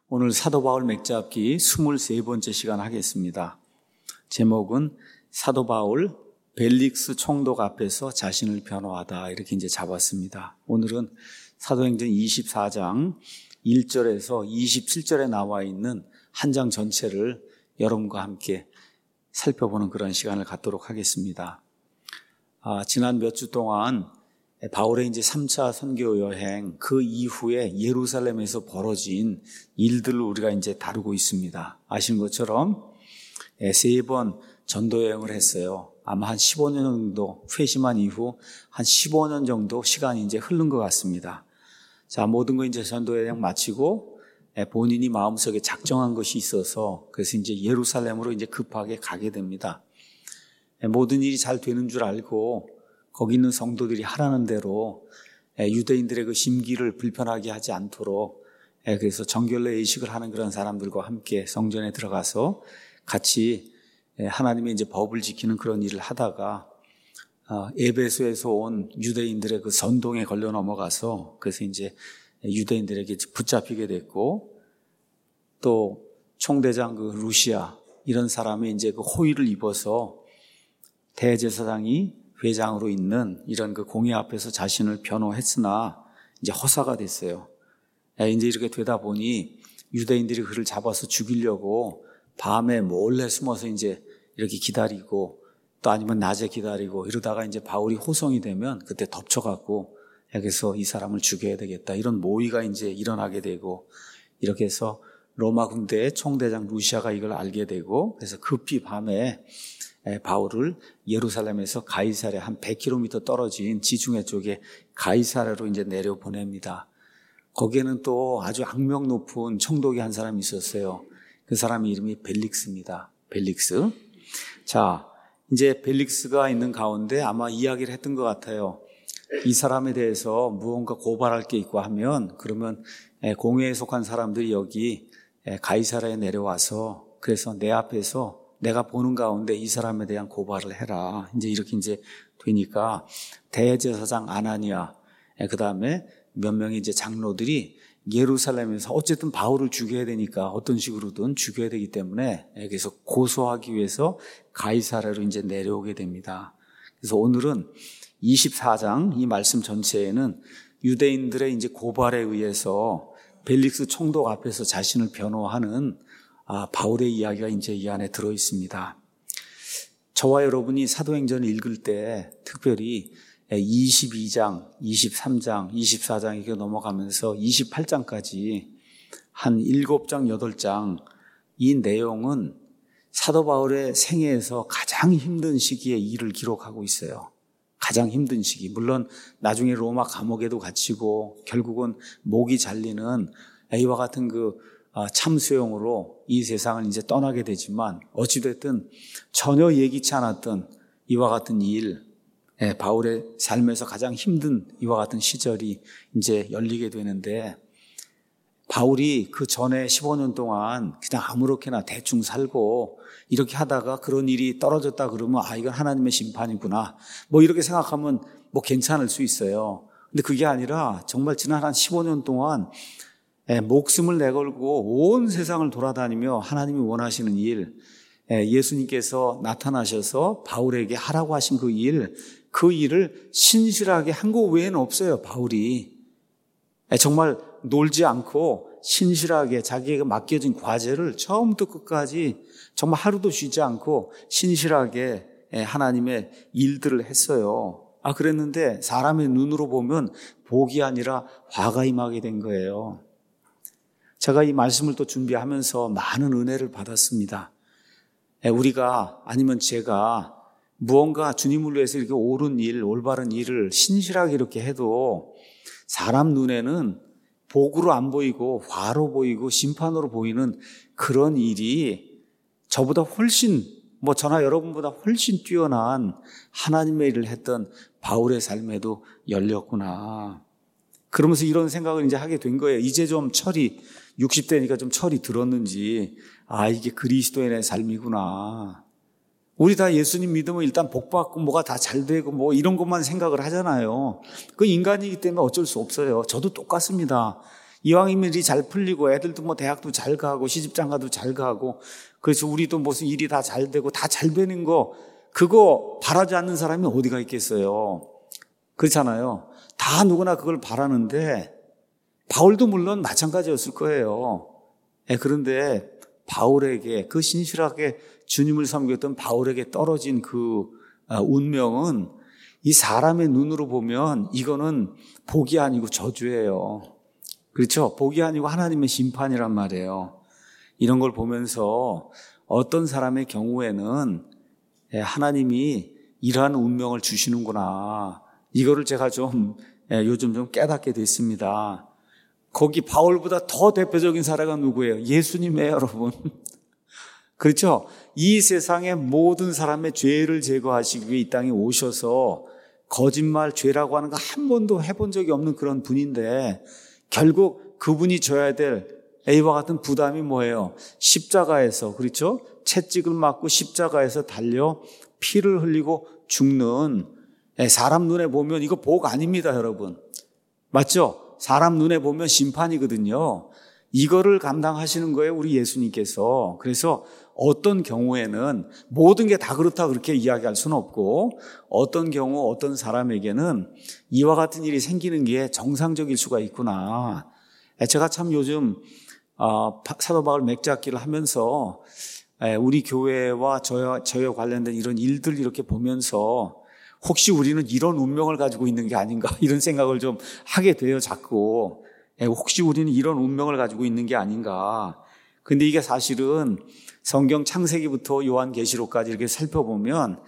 오늘 사도 바울 맥잡기 23번째 시간 하겠습니다. 제목은 사도 바울 벨릭스 총독 앞에서 자신을 변호하다 이렇게 이제 잡았습니다. 오늘은 사도행전 24장 1절에서 27절에 나와 있는 한 장 전체를 여러분과 함께 살펴보는 그런 시간을 갖도록 하겠습니다. 지난 몇 주 동안 바울의 이제 3차 선교 여행 그 이후에 예루살렘에서 벌어진 일들을 우리가 이제 다루고 있습니다. 아시는 것처럼 3번 전도 여행을 했어요. 아마 한 15년 정도 회심한 이후 한 15년 정도 시간이 이제 흐른 것 같습니다. 자, 모든 거 이제 전도 여행 마치고 본인이 마음속에 작정한 것이 있어서 그래서 이제 예루살렘으로 이제 급하게 가게 됩니다. 모든 일이 잘 되는 줄 알고 거기 있는 성도들이 하라는 대로 유대인들의 그 심기를 불편하게 하지 않도록 그래서 정결례 의식을 하는 그런 사람들과 함께 성전에 들어가서 같이 하나님의 이제 법을 지키는 그런 일을 하다가 에베소에서 온 유대인들의 그 선동에 걸려 넘어가서 그래서 이제 유대인들에게 붙잡히게 됐고 또 총대장 그 루시아 이런 사람이 이제 그 호의를 입어서 대제사장이 회장으로 있는 이런 그 공회 앞에서 자신을 변호했으나 이제 허사가 됐어요. 이제 이렇게 되다 보니 유대인들이 그를 잡아서 죽이려고 밤에 몰래 숨어서 이제 이렇게 기다리고 또 아니면 낮에 기다리고 이러다가 이제 바울이 호송이 되면 그때 덮쳐갖고 여기서 이 사람을 죽여야 되겠다 이런 모의가 이제 일어나게 되고 이렇게 해서 로마 군대의 총대장 루시아가 이걸 알게 되고 그래서 급히 밤에 바울을 예루살렘에서 가이사랴 한 100km 떨어진 지중해 쪽에 가이사랴로 이제 내려 보냅니다. 거기에는 또 아주 악명 높은 총독이 한 사람이 있었어요. 그 사람 이름이 벨릭스입니다. 벨릭스. 자, 이제 벨릭스가 있는 가운데 아마 이야기를 했던 것 같아요. 이 사람에 대해서 무언가 고발할 게 있고 하면 그러면 공회에 속한 사람들이 여기 가이사랴에 내려와서 그래서 내 앞에서 내가 보는 가운데 이 사람에 대한 고발을 해라. 이제 되니까 대제사장 아나니아, 그 다음에 몇 명의 이제 장로들이 예루살렘에서 어쨌든 바울을 죽여야 되니까 어떤 식으로든 죽여야 되기 때문에 그래서 고소하기 위해서 가이사랴로 이제 내려오게 됩니다. 그래서 오늘은 24장 이 말씀 전체에는 유대인들의 이제 고발에 의해서 벨릭스 총독 앞에서 자신을 변호하는 바울의 이야기가 이제 이 안에 들어 있습니다. 저와 여러분이 사도행전을 읽을 때 특별히 22장, 23장, 24장 이렇게 넘어가면서 28장까지 한 7장, 8장 이 내용은 사도 바울의 생애에서 가장 힘든 시기에 일을 기록하고 있어요. 가장 힘든 시기. 물론 나중에 로마 감옥에도 갇히고 결국은 목이 잘리는 이와 같은 그 참수용으로 이 세상을 이제 떠나게 되지만 어찌됐든 전혀 예기치 않았던 이와 같은 일, 바울의 삶에서 가장 힘든 이와 같은 시절이 이제 열리게 되는데 바울이 그 전에 15년 동안 그냥 아무렇게나 대충 살고 이렇게 하다가 그런 일이 떨어졌다 그러면 이건 하나님의 심판이구나 뭐 이렇게 생각하면 뭐 괜찮을 수 있어요. 근데 그게 아니라 정말 지난 한 15년 동안 목숨을 내걸고 온 세상을 돌아다니며 하나님이 원하시는 일, 예수님께서 나타나셔서 바울에게 하라고 하신 그 일을 신실하게 한 거 외에는 없어요. 바울이 정말 놀지 않고 신실하게 자기에게 맡겨진 과제를 처음부터 끝까지 정말 하루도 쉬지 않고 신실하게 하나님의 일들을 했어요. 그랬는데 사람의 눈으로 보면 복이 아니라 화가 임하게 된 거예요. 제가 이 말씀을 또 준비하면서 많은 은혜를 받았습니다. 우리가 아니면 제가 무언가 주님을 위해서 이렇게 옳은 일, 올바른 일을 신실하게 이렇게 해도 사람 눈에는 복으로 안 보이고 화로 보이고 심판으로 보이는 그런 일이 저보다 훨씬 저나 여러분보다 훨씬 뛰어난 하나님의 일을 했던 바울의 삶에도 열렸구나. 그러면서 이런 생각을 이제 하게 된 거예요. 이제 좀 60대니까 좀 철이 들었는지, 이게 그리스도인의 삶이구나. 우리 다 예수님 믿으면 일단 복받고 뭐가 다 잘 되고 뭐 이런 것만 생각을 하잖아요. 그 인간이기 때문에 어쩔 수 없어요. 저도 똑같습니다. 이왕이면 일이 잘 풀리고 애들도 뭐 대학도 잘 가고 시집장가도 잘 가고 그래서 우리도 무슨 일이 다 잘 되고 다 잘 되는 거 그거 바라지 않는 사람이 어디가 있겠어요. 그렇잖아요. 다 누구나 그걸 바라는데 바울도 물론 마찬가지였을 거예요. 그런데 바울에게 그 신실하게 주님을 섬겼던 바울에게 떨어진 그 운명은 이 사람의 눈으로 보면 이거는 복이 아니고 저주예요. 그렇죠? 복이 아니고 하나님의 심판이란 말이에요. 이런 걸 보면서 어떤 사람의 경우에는 하나님이 이러한 운명을 주시는구나. 이거를 제가 요즘 좀 깨닫게 됐습니다. 거기 바울보다 더 대표적인 사례가 누구예요? 예수님이에요, 여러분. 그렇죠? 이 세상의 모든 사람의 죄를 제거하시기 위해 이 땅에 오셔서 거짓말, 죄라고 하는 거 한 번도 해본 적이 없는 그런 분인데 결국 그분이 져야 될 A와 같은 부담이 뭐예요? 십자가에서, 그렇죠? 채찍을 맞고 십자가에서 달려 피를 흘리고 죽는, 사람 눈에 보면 이거 복 아닙니다, 여러분. 맞죠? 사람 눈에 보면 심판이거든요. 이거를 감당하시는 거예요, 우리 예수님께서. 그래서 어떤 경우에는 모든 게 다 그렇다 그렇게 이야기할 수는 없고 어떤 경우 어떤 사람에게는 이와 같은 일이 생기는 게 정상적일 수가 있구나. 제가 참 요즘 사도 바울 맥잡기를 하면서 우리 교회와 저와 관련된 이런 일들 이렇게 보면서 혹시 우리는 이런 운명을 가지고 있는 게 아닌가 이런 생각을 좀 하게 돼요, 자꾸. 혹시 우리는 이런 운명을 가지고 있는 게 아닌가. 근데 이게 사실은 성경 창세기부터 요한계시록까지 이렇게 살펴보면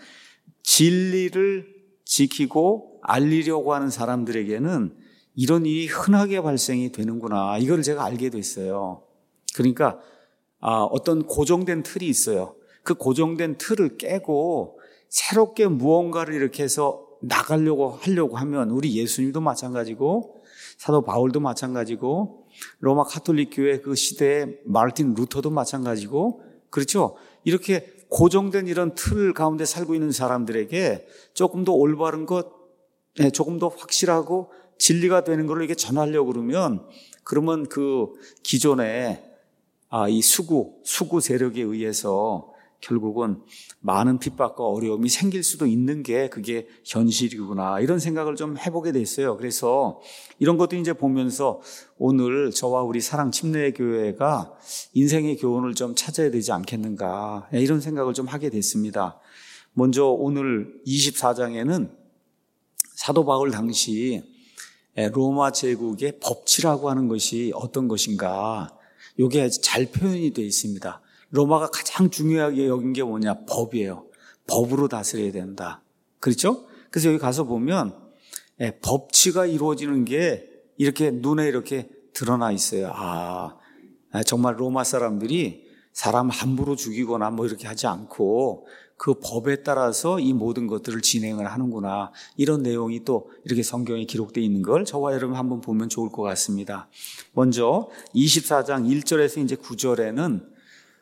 진리를 지키고 알리려고 하는 사람들에게는 이런 일이 흔하게 발생이 되는구나. 이걸 제가 알게 됐어요. 그러니까 어떤 고정된 틀이 있어요. 그 고정된 틀을 깨고 새롭게 무언가를 이렇게 해서 하려고 하면 우리 예수님도 마찬가지고 사도 바울도 마찬가지고 로마 카톨릭 교회 그 시대의 마르틴 루터도 마찬가지고 그렇죠? 이렇게 고정된 이런 틀 가운데 살고 있는 사람들에게 조금 더 올바른 것, 조금 더 확실하고 진리가 되는 걸 이렇게 전하려고 그러면 그 기존의 이 수구 세력에 의해서 결국은 많은 핍박과 어려움이 생길 수도 있는 게 그게 현실이구나 이런 생각을 좀 해보게 됐어요. 그래서 이런 것도 이제 보면서 오늘 저와 우리 사랑 침례교회가 인생의 교훈을 좀 찾아야 되지 않겠는가 이런 생각을 좀 하게 됐습니다. 먼저 오늘 24장에는 사도 바울 당시 로마 제국의 법치라고 하는 것이 어떤 것인가 이게 잘 표현이 되어 있습니다. 로마가 가장 중요하게 여긴 게 뭐냐? 법이에요. 법으로 다스려야 된다. 그렇죠? 그래서 여기 가서 보면 법치가 이루어지는 게 이렇게 눈에 이렇게 드러나 있어요. 정말 로마 사람들이 사람 함부로 죽이거나 뭐 이렇게 하지 않고 그 법에 따라서 이 모든 것들을 진행을 하는구나. 이런 내용이 또 이렇게 성경에 기록되어 있는 걸 저와 여러분 한번 보면 좋을 것 같습니다. 먼저 24장 1절에서 이제 9절에는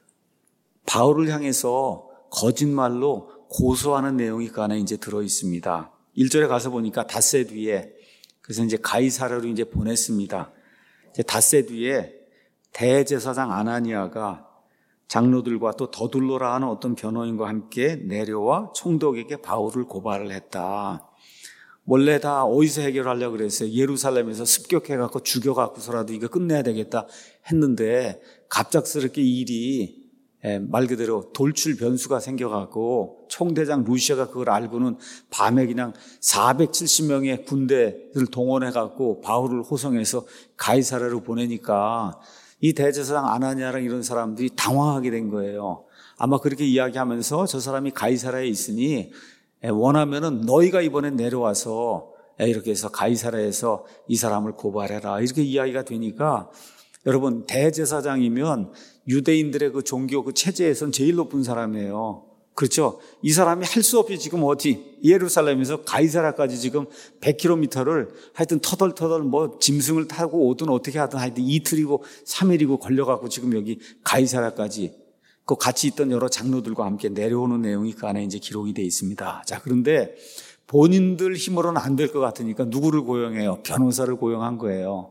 바울을 향해서 거짓말로 고소하는 내용이 그 안에 이제 들어 있습니다. 1절에 가서 보니까 닷새 뒤에 그래서 이제 가이사랴로 이제 보냈습니다. 이제 닷새 뒤에 대제사장 아나니아가 장로들과 또 더둘로라 하는 어떤 변호인과 함께 내려와 총독에게 바울을 고발을 했다. 원래 다 어디서 해결하려고 그랬어요? 예루살렘에서 습격해갖고 죽여갖고서라도 이거 끝내야 되겠다 했는데 갑작스럽게 이 일이 말 그대로 돌출 변수가 생겨갖고 총대장 루시아가 그걸 알고는 밤에 그냥 470명의 군대를 동원해갖고 바울을 호송해서 가이사랴로 보내니까 이 대제사장 아나니아랑 이런 사람들이 당황하게 된 거예요. 아마 그렇게 이야기하면서 저 사람이 가이사랴에 있으니 원하면은 너희가 이번에 내려와서 이렇게 해서 가이사랴에서 이 사람을 고발해라. 이렇게 이야기가 되니까 여러분 대제사장이면 유대인들의 그 종교 그 체제에선 제일 높은 사람이에요. 그렇죠? 이 사람이 할 수 없이 지금 어디 예루살렘에서 가이사랴까지 지금 100km를 하여튼 터덜터덜 뭐 짐승을 타고 오든 어떻게 하든 하여튼 이틀이고 3일이고 걸려갖고 지금 여기 가이사랴까지 그 같이 있던 여러 장로들과 함께 내려오는 내용이 그 안에 이제 기록이 되어 있습니다. 자, 그런데 본인들 힘으로는 안 될 것 같으니까 누구를 고용해요? 변호사를 고용한 거예요.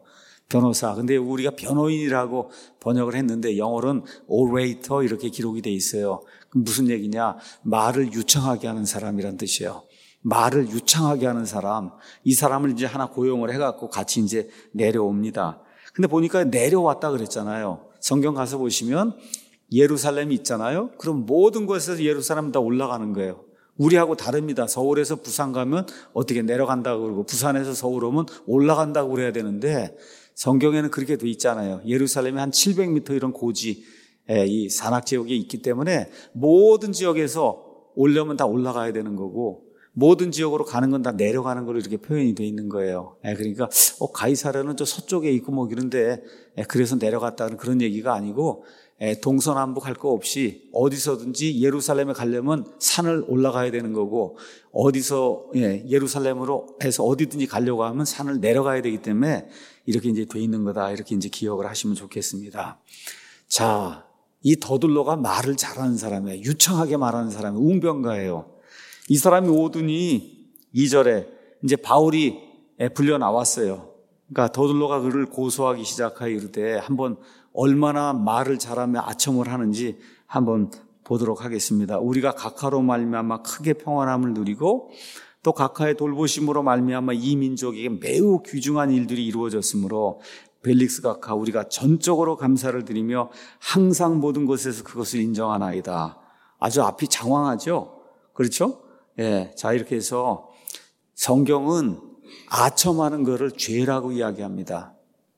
변호사. 근데 우리가 변호인이라고 번역을 했는데 영어로는 orator 이렇게 기록이 돼 있어요. 그럼 무슨 얘기냐? 말을 유창하게 하는 사람이란 뜻이에요. 말을 유창하게 하는 사람. 이 사람을 이제 하나 고용을 해갖고 같이 이제 내려옵니다. 근데 보니까 내려왔다 그랬잖아요. 성경 가서 보시면 예루살렘이 있잖아요. 그럼 모든 곳에서 예루살렘 다 올라가는 거예요. 우리하고 다릅니다. 서울에서 부산 가면 어떻게 내려간다고 그러고 부산에서 서울 오면 올라간다고 그래야 되는데 성경에는 그렇게 돼 있잖아요. 예루살렘이 한 700m 이런 고지, 이 산악 지역에 있기 때문에 모든 지역에서 오려면 다 올라가야 되는 거고 모든 지역으로 가는 건 다 내려가는 걸로 이렇게 표현이 돼 있는 거예요. 그러니까 가이사랴는 저 서쪽에 있고 뭐 이런데 그래서 내려갔다는 그런 얘기가 아니고 동서남북 할 거 없이 어디서든지 예루살렘에 가려면 산을 올라가야 되는 거고 어디서 예루살렘으로 해서 어디든지 가려고 하면 산을 내려가야 되기 때문에 이렇게 이제 돼 있는 거다. 이렇게 이제 기억을 하시면 좋겠습니다. 자, 이 더둘로가 말을 잘하는 사람이에요. 유창하게 말하는 사람이에요. 웅변가예요. 이 사람이 오더니 2절에 이제 바울이 불려 나왔어요. 그러니까 더둘로가 그를 고소하기 시작하여 이르되 한번 얼마나 말을 잘하며 아첨을 하는지 한번 보도록 하겠습니다. 우리가 각하로 말미암아 크게 평안함을 누리고 또 각하의 돌보심으로 말미암아 이 민족에게 매우 귀중한 일들이 이루어졌으므로 벨릭스 각하 우리가 전적으로 감사를 드리며 항상 모든 곳에서 그것을 인정하나이다. 아주 앞이 장황하죠? 그렇죠? 자, 이렇게 해서 성경은 아첨하는 것을 죄라고 이야기합니다.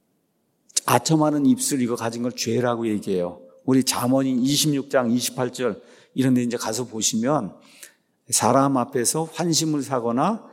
아첨하는 입술 이거 가진 걸 죄라고 얘기해요. 우리 잠언인 26장 28절 이런 데 이제 가서 보시면 사람 앞에서 환심을 사거나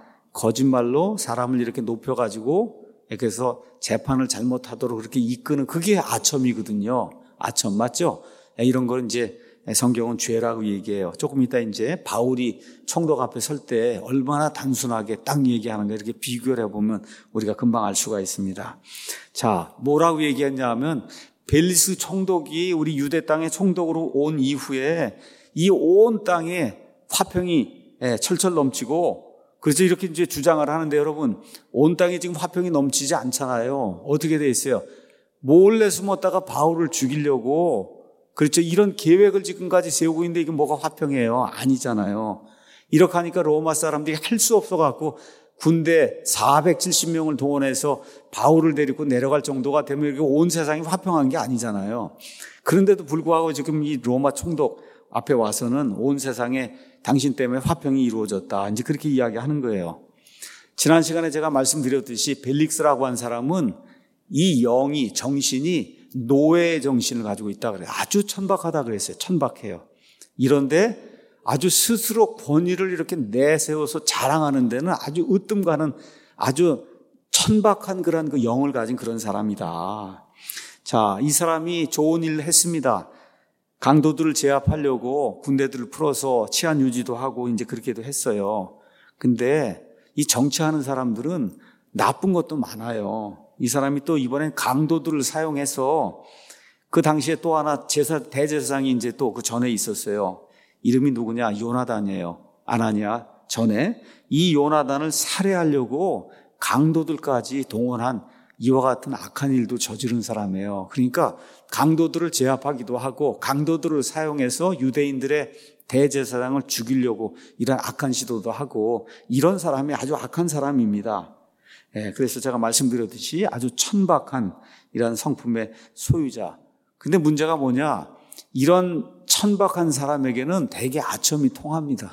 거짓말로 사람을 이렇게 높여가지고 그래서 재판을 잘못하도록 그렇게 이끄는 그게 아첨이거든요. 아첨 맞죠? 이런 걸 이제 성경은 죄라고 얘기해요. 조금 이따 이제 바울이 총독 앞에 설 때 얼마나 단순하게 딱 얘기하는가 이렇게 비교를 해보면 우리가 금방 알 수가 있습니다. 자, 뭐라고 얘기했냐 하면 벨리스 총독이 우리 유대 땅의 총독으로 온 이후에 이 온 땅에 화평이 철철 넘치고 그래서 이렇게 이제 주장을 하는데 여러분 온 땅에 지금 화평이 넘치지 않잖아요. 어떻게 돼 있어요? 몰래 숨었다가 바울을 죽이려고 그렇죠. 이런 계획을 지금까지 세우고 있는데 이게 뭐가 화평이에요? 아니잖아요. 이렇게 하니까 로마 사람들이 할 수 없어갖고 군대 470명을 동원해서 바울을 데리고 내려갈 정도가 되면 이게 온 세상이 화평한 게 아니잖아요. 그런데도 불구하고 지금 이 로마 총독 앞에 와서는 온 세상에 당신 때문에 화평이 이루어졌다. 이제 그렇게 이야기하는 거예요. 지난 시간에 제가 말씀드렸듯이 벨릭스라고 한 사람은 이 영이 정신이 노예의 정신을 가지고 있다 그래요. 아주 천박하다 그랬어요. 천박해요. 이런데 아주 스스로 권위를 이렇게 내세워서 자랑하는 데는 아주 으뜸가는 아주 천박한 그런 그 영을 가진 그런 사람이다. 자, 이 사람이 좋은 일을 했습니다. 강도들을 제압하려고 군대들을 풀어서 치안 유지도 하고 이제 그렇게도 했어요. 근데 이 정치하는 사람들은 나쁜 것도 많아요. 이 사람이 또 이번엔 강도들을 사용해서 그 당시에 또 하나 대제사장이 이제 또 그 전에 있었어요. 이름이 누구냐? 요나단이에요. 아나니아 전에 이 요나단을 살해하려고 강도들까지 동원한 이와 같은 악한 일도 저지른 사람이에요. 그러니까 강도들을 제압하기도 하고 강도들을 사용해서 유대인들의 대제사장을 죽이려고 이런 악한 시도도 하고 이런 사람이 아주 악한 사람입니다. 그래서 제가 말씀드렸듯이 아주 천박한 이런 성품의 소유자. 근데 문제가 뭐냐? 이런 천박한 사람에게는 되게 아첨이 통합니다.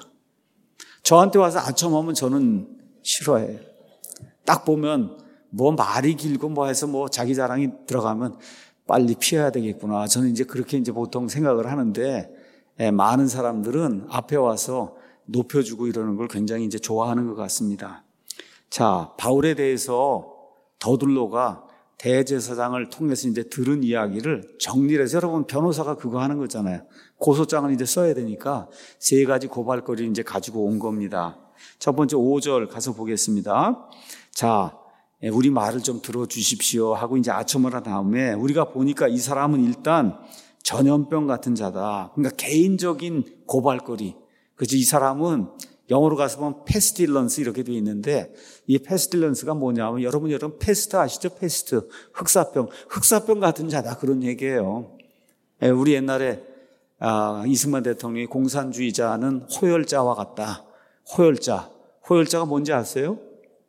저한테 와서 아첨하면 저는 싫어해요. 딱 보면 뭐 말이 길고 뭐 해서 뭐 자기 자랑이 들어가면 빨리 피해야 되겠구나. 저는 이제 그렇게 이제 보통 생각을 하는데 많은 사람들은 앞에 와서 높여주고 이러는 걸 굉장히 이제 좋아하는 것 같습니다. 자, 바울에 대해서 더둘로가 대제사장을 통해서 이제 들은 이야기를 정리를 해서 여러분 변호사가 그거 하는 거잖아요. 고소장을 이제 써야 되니까 세 가지 고발거리를 이제 가지고 온 겁니다. 첫 번째 5절 가서 보겠습니다. 자, 우리 말을 좀 들어주십시오 하고 이제 아첨을 한 다음에 우리가 보니까 이 사람은 일단 전염병 같은 자다. 그러니까 개인적인 고발거리. 그래서 이 사람은 영어로 가서 보면 페스틸런스 이렇게 되어 있는데 이 페스틸런스가 뭐냐면 여러분 페스트 아시죠? 페스트. 흑사병 같은 자다 그런 얘기예요. 우리 옛날에 이승만 대통령이 공산주의자는 호열자와 같다. 호열자가 뭔지 아세요?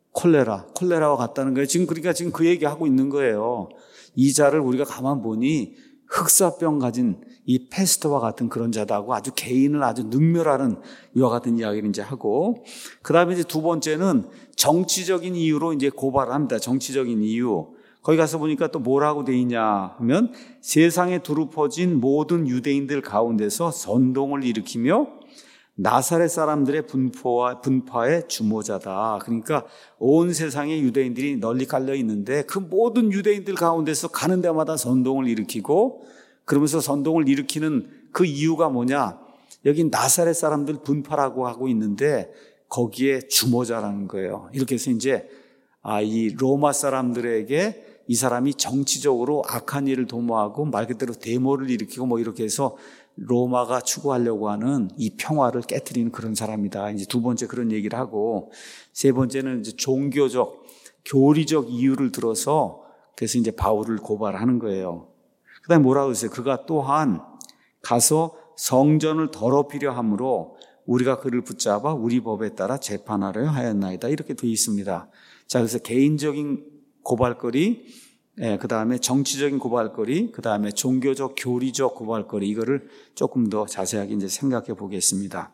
콜레라와 같다는 거예요. 지금 그 얘기하고 있는 거예요. 이 자를 우리가 가만 보니 흑사병 가진 이 페스트와 같은 그런 자다고 아주 개인을 아주 능멸하는 이와 같은 이야기를 이제 하고, 그 다음에 이제 두 번째는 정치적인 이유로 이제 고발을 합니다. 정치적인 이유. 거기 가서 보니까 또 뭐라고 돼 있냐 하면 세상에 두루 퍼진 모든 유대인들 가운데서 선동을 일으키며 나사렛 사람들의 분파의 주모자다. 그러니까 온 세상에 유대인들이 널리 깔려 있는데 그 모든 유대인들 가운데서 가는 데마다 선동을 일으키고, 그러면서 선동을 일으키는 그 이유가 뭐냐? 여기 나사렛 사람들 분파라고 하고 있는데 거기에 주모자라는 거예요. 이렇게 해서 이제 이 로마 사람들에게 이 사람이 정치적으로 악한 일을 도모하고 말 그대로 데모를 일으키고 뭐 이렇게 해서 로마가 추구하려고 하는 이 평화를 깨트리는 그런 사람이다. 이제 두 번째 그런 얘기를 하고, 세 번째는 이제 종교적, 교리적 이유를 들어서 그래서 이제 바울을 고발하는 거예요. 그 다음에 뭐라고 했어요? 그가 또한 가서 성전을 더럽히려 함으로 우리가 그를 붙잡아 우리 법에 따라 재판하려 하였나이다. 이렇게 되어 있습니다. 자, 그래서 개인적인 고발거리, 그 다음에 정치적인 고발거리, 그 다음에 종교적, 교리적 고발거리, 이거를 조금 더 자세하게 이제 생각해 보겠습니다.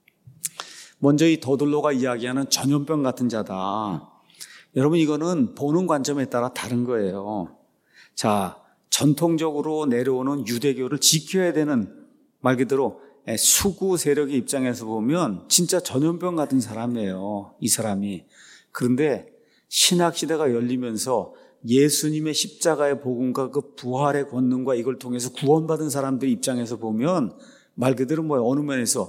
먼저 이 더들로가 이야기하는 전염병 같은 자다. 여러분, 이거는 보는 관점에 따라 다른 거예요. 자, 전통적으로 내려오는 유대교를 지켜야 되는 말 그대로 수구 세력의 입장에서 보면 진짜 전염병 같은 사람이에요, 이 사람이. 그런데 신학시대가 열리면서 예수님의 십자가의 복음과 그 부활의 권능과 이걸 통해서 구원받은 사람들 입장에서 보면 말 그대로 뭐예요? 어느 면에서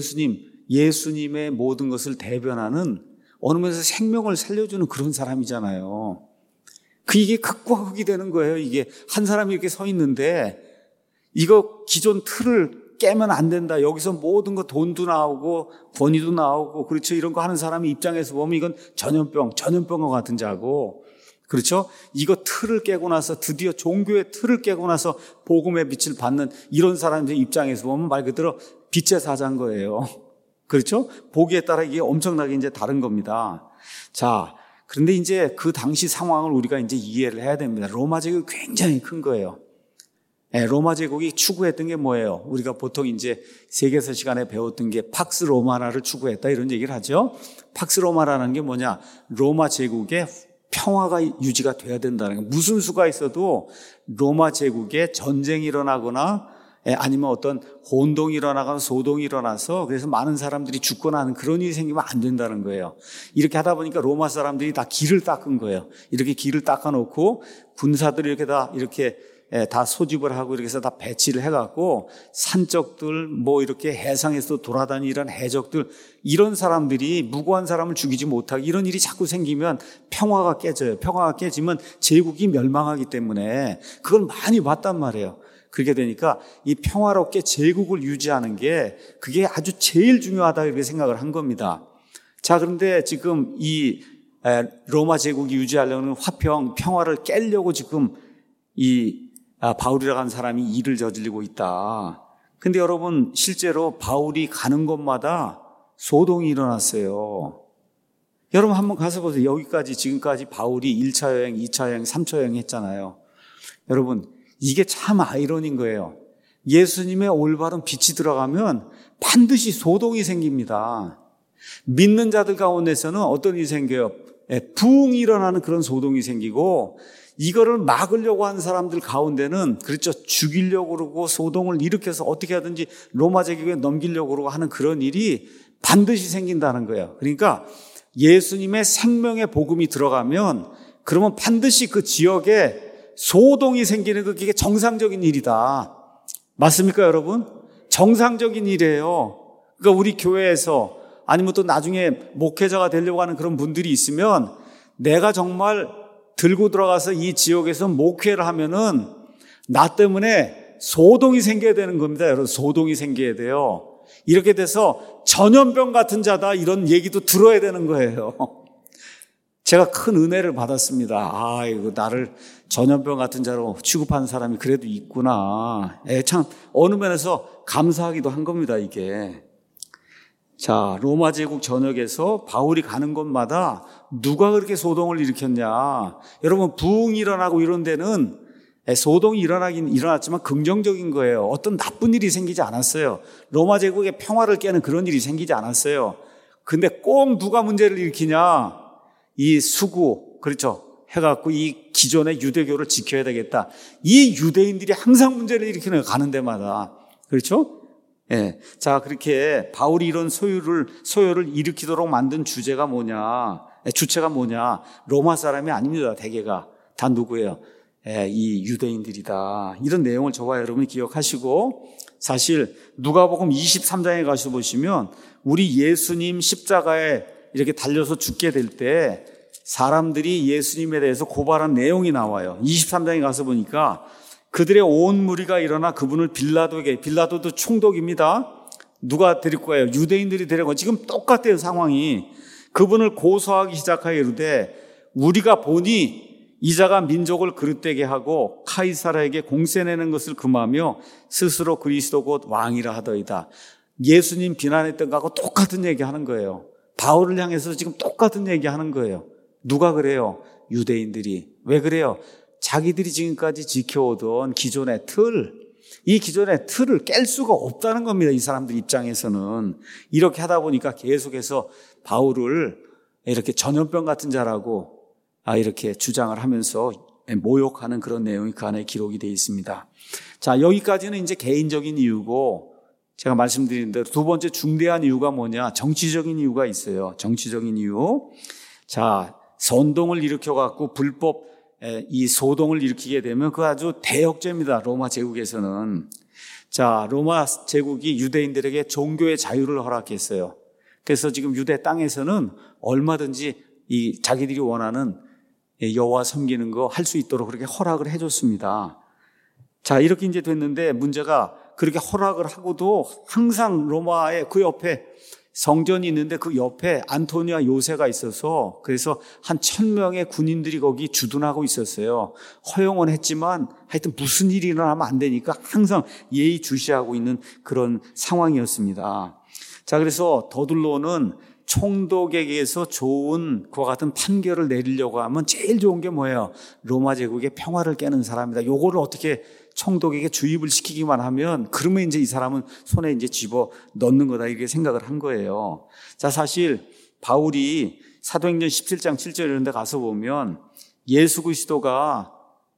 예수님의 모든 것을 대변하는, 어느 면에서 생명을 살려주는 그런 사람이잖아요. 이게 극과 극이 되는 거예요. 이게 한 사람이 이렇게 서 있는데 이거 기존 틀을 깨면 안 된다. 여기서 모든 거 돈도 나오고 권위도 나오고 그렇죠. 이런 거 하는 사람의 입장에서 보면 이건 전염병과 같은 자고, 그렇죠? 이거 틀을 깨고 나서 드디어 종교의 틀을 깨고 나서 복음의 빛을 받는 이런 사람들 입장에서 보면 말 그대로 빛의 사자인 거예요. 그렇죠? 보기에 따라 이게 엄청나게 이제 다른 겁니다. 자, 그런데 이제 그 당시 상황을 우리가 이제 이해를 해야 됩니다. 로마 제국이 굉장히 큰 거예요. 로마 제국이 추구했던 게 뭐예요? 우리가 보통 이제 세계사 시간에 배웠던 게 팍스 로마나를 추구했다 이런 얘기를 하죠. 팍스 로마라는 게 뭐냐? 로마 제국의 평화가 유지가 돼야 된다는 거예요. 무슨 수가 있어도 로마 제국에 전쟁이 일어나거나 아니면 어떤 혼동이 일어나거나 소동이 일어나서 그래서 많은 사람들이 죽거나 하는 그런 일이 생기면 안 된다는 거예요. 이렇게 하다 보니까 로마 사람들이 다 길을 닦은 거예요. 이렇게 길을 닦아놓고 군사들이 다 소집을 하고 이렇게 해서 다 배치를 해갖고 산적들 뭐 이렇게 해상에서 돌아다니는 해적들, 이런 사람들이 무고한 사람을 죽이지 못하게 이런 일이 자꾸 생기면 평화가 깨져요. 평화가 깨지면 제국이 멸망하기 때문에 그걸 많이 봤단 말이에요. 그렇게 되니까 이 평화롭게 제국을 유지하는 게 그게 아주 제일 중요하다 이렇게 생각을 한 겁니다. 자, 그런데 지금 이 로마 제국이 유지하려는 평화를 깨려고 지금 이 바울이라고 하는 사람이 일을 저지르고 있다. 근데 여러분, 실제로 바울이 가는 곳마다 소동이 일어났어요. 여러분 한번 가서 보세요. 지금까지 바울이 1차 여행, 2차 여행, 3차 여행 했잖아요. 여러분, 이게 참 아이러니인 거예요. 예수님의 올바른 빛이 들어가면 반드시 소동이 생깁니다. 믿는 자들 가운데서는 어떤 일이 생겨요? 부흥이 일어나는 그런 소동이 생기고, 이거를 막으려고 하는 사람들 가운데는 그렇죠, 죽이려고 그러고 소동을 일으켜서 어떻게 하든지 로마 제국에 넘기려고 그러고 하는 그런 일이 반드시 생긴다는 거예요. 그러니까 예수님의 생명의 복음이 들어가면 그러면 반드시 그 지역에 소동이 생기는 그게 정상적인 일이다. 맞습니까, 여러분? 정상적인 일이에요. 그러니까 우리 교회에서 아니면 또 나중에 목회자가 되려고 하는 그런 분들이 있으면 내가 정말 들고 들어가서 이 지역에서 목회를 하면은 나 때문에 소동이 생겨야 되는 겁니다. 여러분, 소동이 생겨야 돼요. 이렇게 돼서 전염병 같은 자다 이런 얘기도 들어야 되는 거예요. 제가 큰 은혜를 받았습니다. 이거 나를 전염병 같은 자로 취급하는 사람이 그래도 있구나. 참 어느 면에서 감사하기도 한 겁니다, 이게. 자, 로마 제국 전역에서 바울이 가는 곳마다 누가 그렇게 소동을 일으켰냐. 여러분, 부흥이 일어나고 이런 데는 소동이 일어나긴 일어났지만 긍정적인 거예요. 어떤 나쁜 일이 생기지 않았어요. 로마 제국의 평화를 깨는 그런 일이 생기지 않았어요. 근데 꼭 누가 문제를 일으키냐. 이 수구, 그렇죠. 해갖고 이 기존의 유대교를 지켜야 되겠다. 이 유대인들이 항상 문제를 일으키는 거예요. 가는 데마다. 그렇죠? 예. 자, 그렇게 바울이 이런 소요를 일으키도록 만든 주체가 뭐냐. 로마 사람이 아닙니다. 대개가. 다 누구예요? 이 유대인들이다. 이런 내용을 저와 여러분이 기억하시고, 사실 누가복음 23장에 가서 보시면 우리 예수님 십자가에 이렇게 달려서 죽게 될 때 사람들이 예수님에 대해서 고발한 내용이 나와요. 23장에 가서 보니까 그들의 온 무리가 일어나 그분을 빌라도도 총독입니다. 누가 데리고 가요? 유대인들이 데리고 가요. 지금 똑같아요, 상황이. 그분을 고소하기 시작하여 이르되 우리가 보니 이자가 민족을 그릇되게 하고 카이사라에게 공세 내는 것을 금하며 스스로 그리스도 곧 왕이라 하더이다. 예수님 비난했던 거하고 똑같은 얘기하는 거예요. 바울을 향해서 지금 똑같은 얘기하는 거예요. 누가 그래요? 유대인들이. 왜 그래요? 자기들이 지금까지 지켜오던 기존의 이 기존의 틀을 깰 수가 없다는 겁니다. 이 사람들 입장에서는. 이렇게 하다 보니까 계속해서 바울을 이렇게 전염병 같은 자라고 이렇게 주장을 하면서 모욕하는 그런 내용이 그 안에 기록이 되어 있습니다. 자, 여기까지는 이제 개인적인 이유고, 제가 말씀드린 대로 두 번째 중대한 이유가 뭐냐? 정치적인 이유가 있어요. 정치적인 이유. 자, 선동을 일으켜갖고 불법 이 소동을 일으키게 되면 그거 아주 대역죄입니다. 로마 제국에서는. 자, 로마 제국이 유대인들에게 종교의 자유를 허락했어요. 그래서 지금 유대 땅에서는 얼마든지 이 자기들이 원하는 여호와 섬기는 거 할 수 있도록 그렇게 허락을 해줬습니다. 자, 이렇게 이제 됐는데 문제가 그렇게 허락을 하고도 항상 로마의 그 옆에 성전이 있는데 그 옆에 안토니아 요새가 있어서 그래서 한 1000명의 군인들이 거기 주둔하고 있었어요. 허용은 했지만 하여튼 무슨 일이 일어나면 안 되니까 항상 예의주시하고 있는 그런 상황이었습니다. 자, 그래서 더둘로는 총독에게서 좋은 그와 같은 판결을 내리려고 하면 제일 좋은 게 뭐예요? 로마 제국의 평화를 깨는 사람이다. 요거를 어떻게 총독에게 주입을 시키기만 하면 그러면 이제 이 사람은 손에 이제 집어 넣는 거다 이렇게 생각을 한 거예요. 자, 사실 바울이 사도행전 17장 7절 이런 데 가서 보면 예수 그리스도가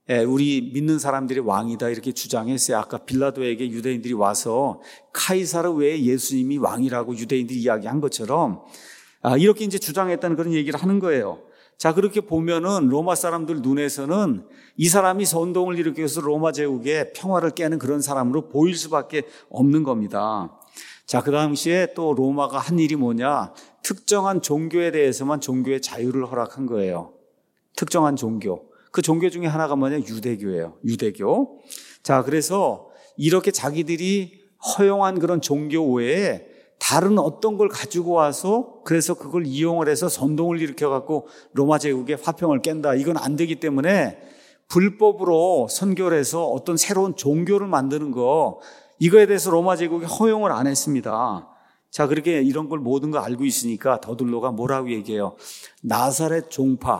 우리 믿는 사람들이 왕이다 이렇게 주장했어요. 아까 빌라도에게 유대인들이 와서 카이사르 외에 예수님이 왕이라고 유대인들이 이야기한 것처럼 이렇게 이제 주장했다는 그런 얘기를 하는 거예요. 자, 그렇게 보면은 로마 사람들 눈에서는 이 사람이 선동을 일으켜서 로마 제국의 평화를 깨는 그런 사람으로 보일 수밖에 없는 겁니다. 자, 그 당시에 또 로마가 한 일이 뭐냐? 특정한 종교에 대해서만 종교의 자유를 허락한 거예요. 특정한 종교. 그 종교 중에 하나가 뭐냐? 유대교예요. 유대교. 자, 그래서 이렇게 자기들이 허용한 그런 종교 외에 다른 어떤 걸 가지고 와서 그래서 그걸 이용을 해서 선동을 일으켜갖고 로마 제국의 화평을 깬다. 이건 안 되기 때문에 불법으로 선교를 해서 어떤 새로운 종교를 만드는 거 이거에 대해서 로마 제국이 허용을 안 했습니다. 자, 그렇게 이런 걸 모든 걸 알고 있으니까 더둘로가 뭐라고 얘기해요? 나사렛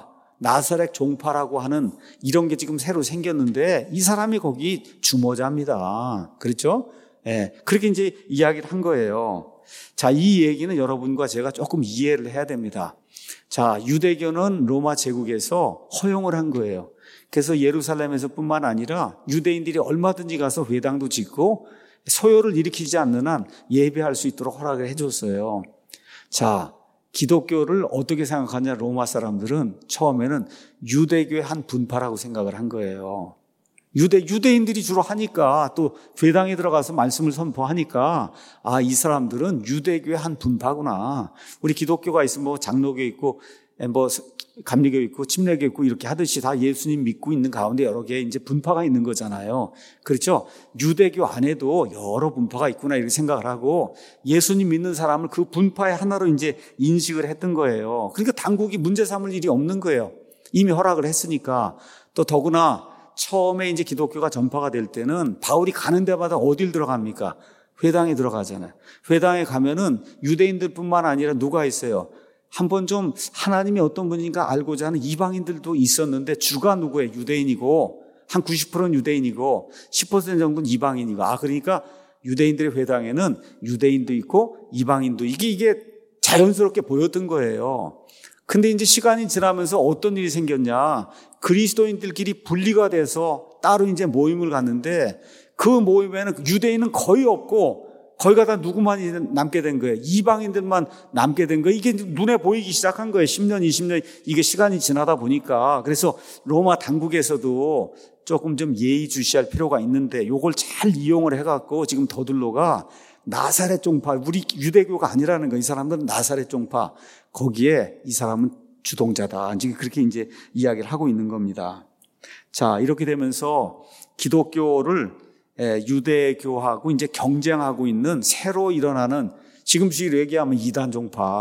종파라고 하는 이런 게 지금 새로 생겼는데 이 사람이 거기 주모자입니다. 그렇죠? 예, 그렇게 이제 이야기를 한 거예요. 자, 이 얘기는 여러분과 제가 조금 이해를 해야 됩니다. 자, 유대교는 로마 제국에서 허용을 한 거예요. 그래서 예루살렘에서 뿐만 아니라 유대인들이 얼마든지 가서 회당도 짓고 소요를 일으키지 않는 한 예배할 수 있도록 허락을 해줬어요. 자, 기독교를 어떻게 생각하냐? 로마 사람들은 처음에는 유대교의 한 분파라고 생각을 한 거예요. 유대인들이 주로 하니까 또 회당에 들어가서 말씀을 선포하니까 이 사람들은 유대교의 한 분파구나. 우리 기독교가 있으면 뭐 장로교 있고 뭐 감리교 있고 침례교 있고 이렇게 하듯이 다 예수님 믿고 있는 가운데 여러 개의 이제 분파가 있는 거잖아요. 그렇죠? 유대교 안에도 여러 분파가 있구나 이렇게 생각을 하고 예수님 믿는 사람을 그 분파의 하나로 이제 인식을 했던 거예요. 그러니까 당국이 문제 삼을 일이 없는 거예요. 이미 허락을 했으니까. 또 더구나 처음에 이제 기독교가 전파가 될 때는 바울이 가는 데마다 어딜 들어갑니까? 회당에 들어가잖아요. 회당에 가면은 유대인들뿐만 아니라 누가 있어요? 한번 좀 하나님이 어떤 분인가 알고자 하는 이방인들도 있었는데 주가 누구예요? 유대인이고 한 90%는 유대인이고 10% 정도는 이방인이고 그러니까 유대인들의 회당에는 유대인도 있고 이방인도 이게 자연스럽게 보였던 거예요. 근데 이제 시간이 지나면서 어떤 일이 생겼냐? 그리스도인들끼리 분리가 돼서 따로 이제 모임을 갔는데 그 모임에는 유대인은 거의 없고 거기가 다 누구만 남게 된 거예요. 이방인들만 남게 된 거예요. 이게 눈에 보이기 시작한 거예요. 10년, 20년 이게 시간이 지나다 보니까. 그래서 로마 당국에서도 조금 좀 예의주시할 필요가 있는데 이걸 잘 이용을 해갖고 지금 더들로가 나사렛 종파, 우리 유대교가 아니라는 거예요. 이 사람들은 나사렛 종파. 거기에 이 사람은 주동자다. 지금 그렇게 이제 이야기를 하고 있는 겁니다. 자, 이렇게 되면서 기독교를 유대교하고 이제 경쟁하고 있는 새로 일어나는 지금식 얘기하면 이단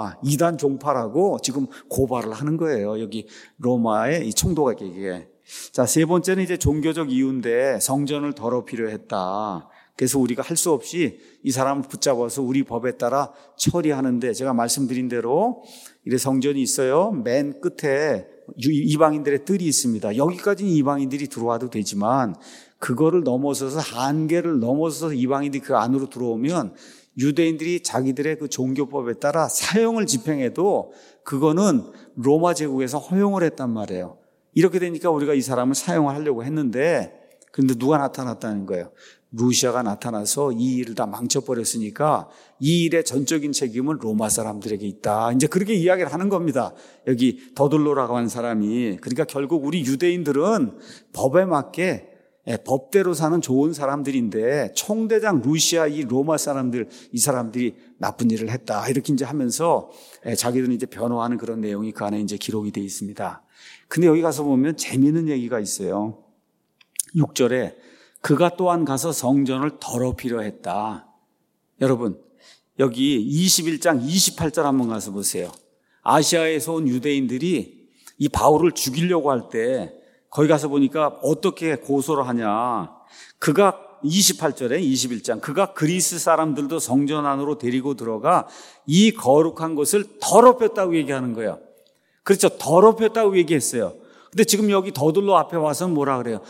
종파라고 지금 고발을 하는 거예요. 여기 로마의 이 총독에게. 자, 세 번째는 이제 종교적 이유인데 성전을 더럽히려 했다. 그래서 우리가 할 수 없이 이 사람을 붙잡아서 우리 법에 따라 처리하는데 제가 말씀드린 대로 이래 성전이 있어요. 맨 끝에 이방인들의 뜰이 있습니다. 여기까지는 이방인들이 들어와도 되지만 그거를 넘어서서 한계를 넘어서서 이방인들이 그 안으로 들어오면 유대인들이 자기들의 그 종교법에 따라 사형을 집행해도 그거는 로마 제국에서 허용을 했단 말이에요. 이렇게 되니까 우리가 이 사람을 사형을 하려고 했는데 그런데 누가 나타났다는 거예요. 루시아가 나타나서 이 일을 다 망쳐버렸으니까 이 일의 전적인 책임은 로마 사람들에게 있다. 이제 그렇게 이야기를 하는 겁니다. 여기 더들로라고 하는 사람이. 그러니까 결국 우리 유대인들은 법에 맞게 법대로 사는 좋은 사람들인데 총대장 루시아 이 로마 사람들 이 사람들이 나쁜 일을 했다. 이렇게 이제 하면서 자기들은 이제 변호하는 그런 내용이 그 안에 이제 기록이 되어 있습니다. 근데 여기 가서 보면 재미있는 얘기가 있어요. 6절에 그가 또한 가서 성전을 더럽히려 했다. 여러분 여기 21장 28절 한번 가서 보세요. 아시아에서 온 유대인들이 이 바울을 죽이려고 할 때 거기 가서 보니까 어떻게 고소를 하냐. 그가 28절에 21장 그가 그리스 사람들도 성전 안으로 데리고 들어가 이 거룩한 것을 더럽혔다고 얘기하는 거예요. 그렇죠. 더럽혔다고 얘기했어요. 근데 지금 여기 더들로 앞에 와서는 뭐라 그래요?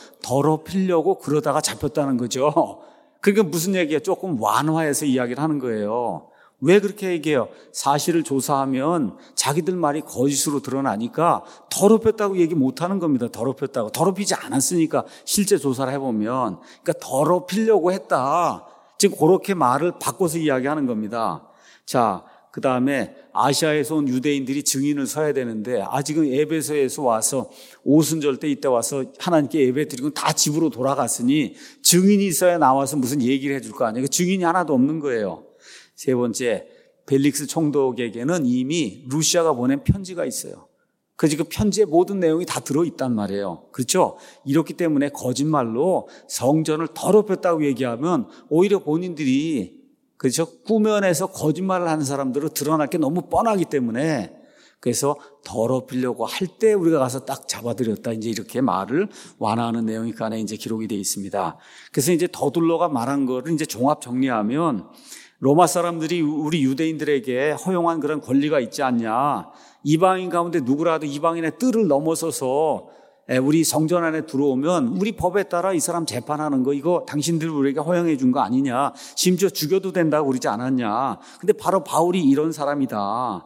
더럽히려고 그러다가 잡혔다는 거죠. 그러니까 무슨 얘기예요? 조금 완화해서 이야기를 하는 거예요. 왜 그렇게 얘기해요? 사실을 조사하면 자기들 말이 거짓으로 드러나니까 더럽혔다고 얘기 못하는 겁니다. 더럽혔다고. 더럽히지 않았으니까 실제 조사를 해보면. 그러니까 더럽히려고 했다. 지금 그렇게 말을 바꿔서 이야기하는 겁니다. 자, 그 다음에 아시아에서 온 유대인들이 증인을 서야 되는데 지금 에베소에서 와서 오순절 때 이때 와서 하나님께 예배 드리고 다 집으로 돌아갔으니 증인이 있어야 나와서 무슨 얘기를 해줄 거 아니에요. 증인이 하나도 없는 거예요. 세 번째, 벨릭스 총독에게는 이미 루시아가 보낸 편지가 있어요. 그래서 그 편지에 모든 내용이 다 들어있단 말이에요. 그렇죠? 이렇기 때문에 거짓말로 성전을 더럽혔다고 얘기하면 오히려 본인들이 그렇죠? 꾸며내서 거짓말을 하는 사람들은 드러날 게 너무 뻔하기 때문에 그래서 더럽히려고 할 때 우리가 가서 딱 잡아들였다. 이제 이렇게 말을 완화하는 내용이 그 안에 이제 기록이 되어 있습니다. 그래서 이제 더들로가 말한 거를 이제 종합 정리하면 로마 사람들이 우리 유대인들에게 허용한 그런 권리가 있지 않냐. 이방인 가운데 누구라도 이방인의 뜰을 넘어서서 우리 성전 안에 들어오면 우리 법에 따라 이 사람 재판하는 거 이거 당신들 우리에게 허용해 준 거 아니냐. 심지어 죽여도 된다고 그러지 않았냐. 근데 바로 바울이 이런 사람이다.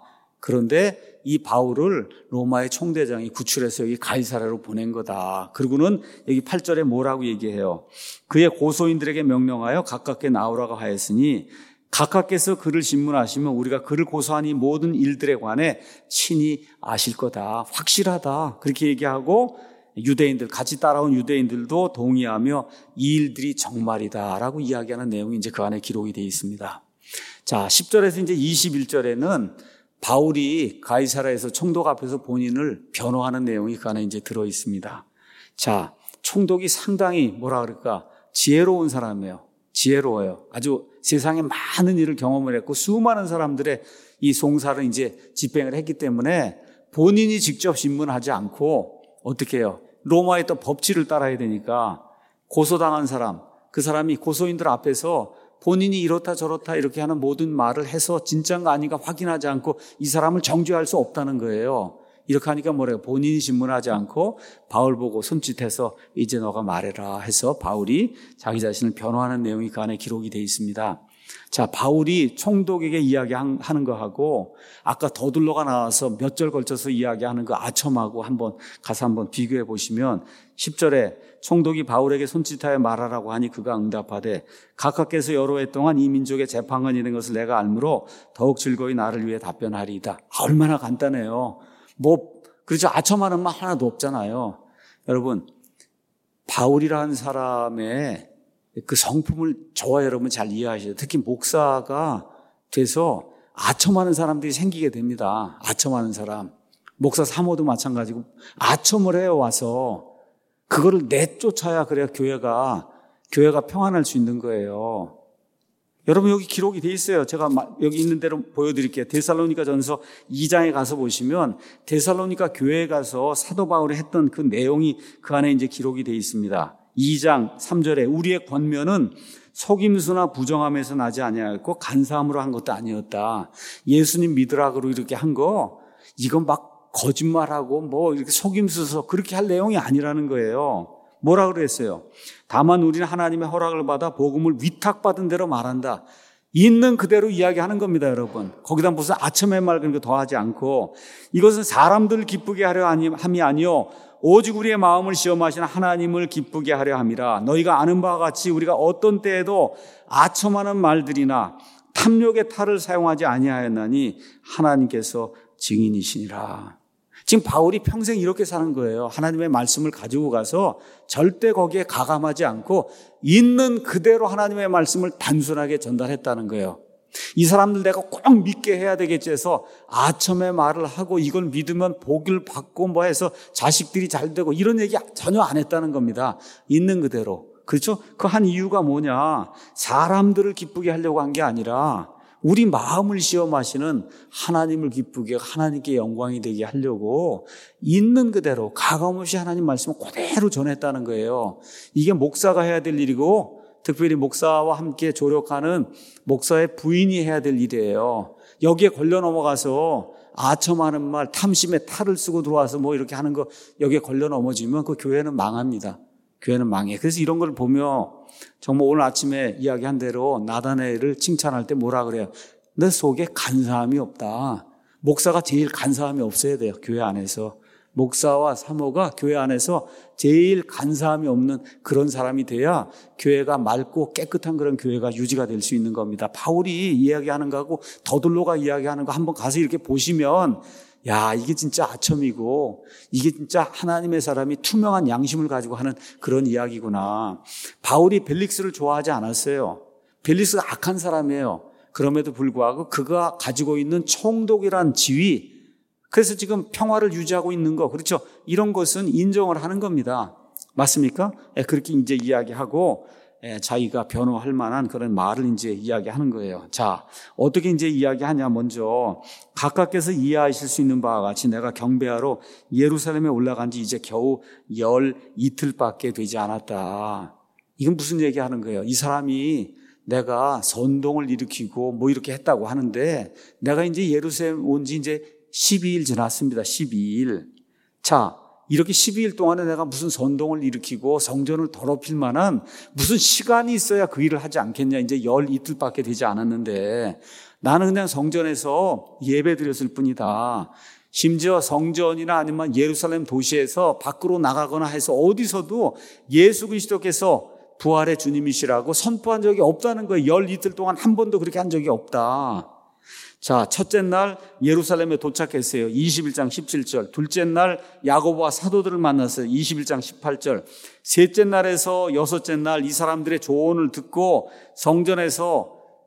그런데 이 바울을 로마의 총대장이 구출해서 여기 가이사랴로 보낸 거다. 그리고는 여기 8절에 뭐라고 얘기해요. 그의 고소인들에게 명령하여 가깝게 나오라고 하였으니 각하께서 그를 신문하시면 우리가 그를 고소한 이 모든 일들에 관해 친히 아실 거다. 확실하다. 그렇게 얘기하고 유대인들 같이 따라온 유대인들도 동의하며 이 일들이 정말이다라고 이야기하는 내용이 이제 그 안에 기록이 되어 있습니다. 자, 10절에서 이제 21절에는 바울이 가이사라에서 총독 앞에서 본인을 변호하는 내용이 그 안에 이제 들어 있습니다. 자, 총독이 상당히 뭐라 그럴까? 지혜로운 사람이에요. 지혜로워요. 아주 세상에 많은 일을 경험을 했고 수많은 사람들의 이 송사를 이제 집행을 했기 때문에 본인이 직접 신문하지 않고 어떻게 해요? 로마의 또 법칙을 따라야 되니까 고소당한 사람, 그 사람이 고소인들 앞에서 본인이 이렇다 저렇다 이렇게 하는 모든 말을 해서 진짜인가 아닌가 확인하지 않고 이 사람을 정죄할 수 없다는 거예요. 이렇게 하니까 뭐래요? 본인이 신문하지 않고 바울 보고 손짓해서 이제 너가 말해라 해서 바울이 자기 자신을 변호하는 내용이 그 안에 기록이 되어 있습니다. 자, 바울이 총독에게 이야기하는 거하고 아까 더둘러가 나와서 몇 절 걸쳐서 이야기하는 그 아첨하고 가서 한번 비교해 보시면 10절에 총독이 바울에게 손짓하여 말하라고 하니 그가 응답하되 각하께서 여러 해 동안 이 민족의 재판관이 된 것을 내가 알므로 더욱 즐거이 나를 위해 답변하리이다. 얼마나 간단해요. 그렇죠. 아첨하는 말 하나도 없잖아요. 여러분, 바울이라는 사람의 그 성품을 저와 여러분 잘 이해하셔야 돼요. 특히 목사가 돼서 아첨하는 사람들이 생기게 됩니다. 아첨하는 사람. 목사 사모도 마찬가지고 아첨을 해요, 와서. 그거를 내쫓아야 그래야 교회가 평안할 수 있는 거예요. 여러분 여기 기록이 돼 있어요. 제가 여기 있는 대로 보여드릴게요. 데살로니가 전서 2장에 가서 보시면 데살로니가 교회에 가서 사도 바울이 했던 그 내용이 그 안에 이제 기록이 돼 있습니다. 2장 3절에 우리의 권면은 속임수나 부정함에서 나지 아니하였고 간사함으로 한 것도 아니었다. 예수님 믿으라고 이렇게 한 거 이건 막 거짓말하고 이렇게 속임수서 그렇게 할 내용이 아니라는 거예요. 뭐라 그랬어요? 다만 우리는 하나님의 허락을 받아 복음을 위탁받은 대로 말한다. 있는 그대로 이야기하는 겁니다, 여러분. 거기다 무슨 아첨의 말 그런 거 더하지 않고 이것은 사람들을 기쁘게 하려 함이 아니요 오직 우리의 마음을 시험하시는 하나님을 기쁘게 하려 함이라. 너희가 아는 바와 같이 우리가 어떤 때에도 아첨하는 말들이나 탐욕의 탈을 사용하지 아니하였나니 하나님께서 증인이시니라. 지금 바울이 평생 이렇게 사는 거예요. 하나님의 말씀을 가지고 가서 절대 거기에 가감하지 않고 있는 그대로 하나님의 말씀을 단순하게 전달했다는 거예요. 이 사람들 내가 꼭 믿게 해야 되겠지 해서 아첨의 말을 하고 이걸 믿으면 복을 받고 해서 자식들이 잘 되고 이런 얘기 전혀 안 했다는 겁니다. 있는 그대로. 그렇죠? 그 한 이유가 뭐냐? 사람들을 기쁘게 하려고 한 게 아니라 우리 마음을 시험하시는 하나님을 기쁘게 하나님께 영광이 되게 하려고 있는 그대로 가감없이 하나님 말씀을 그대로 전했다는 거예요. 이게 목사가 해야 될 일이고 특별히 목사와 함께 조력하는 목사의 부인이 해야 될 일이에요. 여기에 걸려 넘어가서 아첨하는 말, 탐심의 탈을 쓰고 들어와서 이렇게 하는 거 여기에 걸려 넘어지면 그 교회는 망합니다. 교회는 망해. 그래서 이런 걸 보며 정말 오늘 아침에 이야기한 대로 나다나엘을 칭찬할 때 뭐라 그래요? 내 속에 간사함이 없다. 목사가 제일 간사함이 없어야 돼요. 교회 안에서. 목사와 사모가 교회 안에서 제일 간사함이 없는 그런 사람이 돼야 교회가 맑고 깨끗한 그런 교회가 유지가 될 수 있는 겁니다. 바울이 이야기하는 거하고 더둘로가 이야기하는 거 한번 가서 이렇게 보시면 야, 이게 진짜 아첨이고 이게 진짜 하나님의 사람이 투명한 양심을 가지고 하는 그런 이야기구나. 바울이 벨릭스를 좋아하지 않았어요. 벨릭스가 악한 사람이에요. 그럼에도 불구하고 그가 가지고 있는 총독이란 지위, 그래서 지금 평화를 유지하고 있는 거, 그렇죠? 이런 것은 인정을 하는 겁니다. 맞습니까? 그렇게 이제 이야기하고 자기가 변호할 만한 그런 말을 이제 이야기하는 거예요. 자, 어떻게 이제 이야기하냐? 먼저 각각께서 이해하실 수 있는 바와 같이 내가 경배하러 예루살렘에 올라간 지 이제 겨우 12틀밖에 되지 않았다. 이건 무슨 얘기하는 거예요? 이 사람이 내가 선동을 일으키고 이렇게 했다고 하는데 내가 이제 예루살렘 온 지 이제 12일 지났습니다. 12일. 자, 이렇게 12일 동안에 내가 무슨 선동을 일으키고 성전을 더럽힐 만한 무슨 시간이 있어야 그 일을 하지 않겠냐. 이제 12틀밖에 되지 않았는데 나는 그냥 성전에서 예배 드렸을 뿐이다. 심지어 성전이나 아니면 예루살렘 도시에서 밖으로 나가거나 해서 어디서도 예수 그리스도께서 부활의 주님이시라고 선포한 적이 없다는 거예요. 12틀 동안 한 번도 그렇게 한 적이 없다. 자, 첫째 날 예루살렘에 도착했어요. 21장 17절. 둘째 날 야고보와 사도들을 만났어요. 21장 18절. 셋째 날에서 여섯째 날 이 사람들의 조언을 듣고 성전에서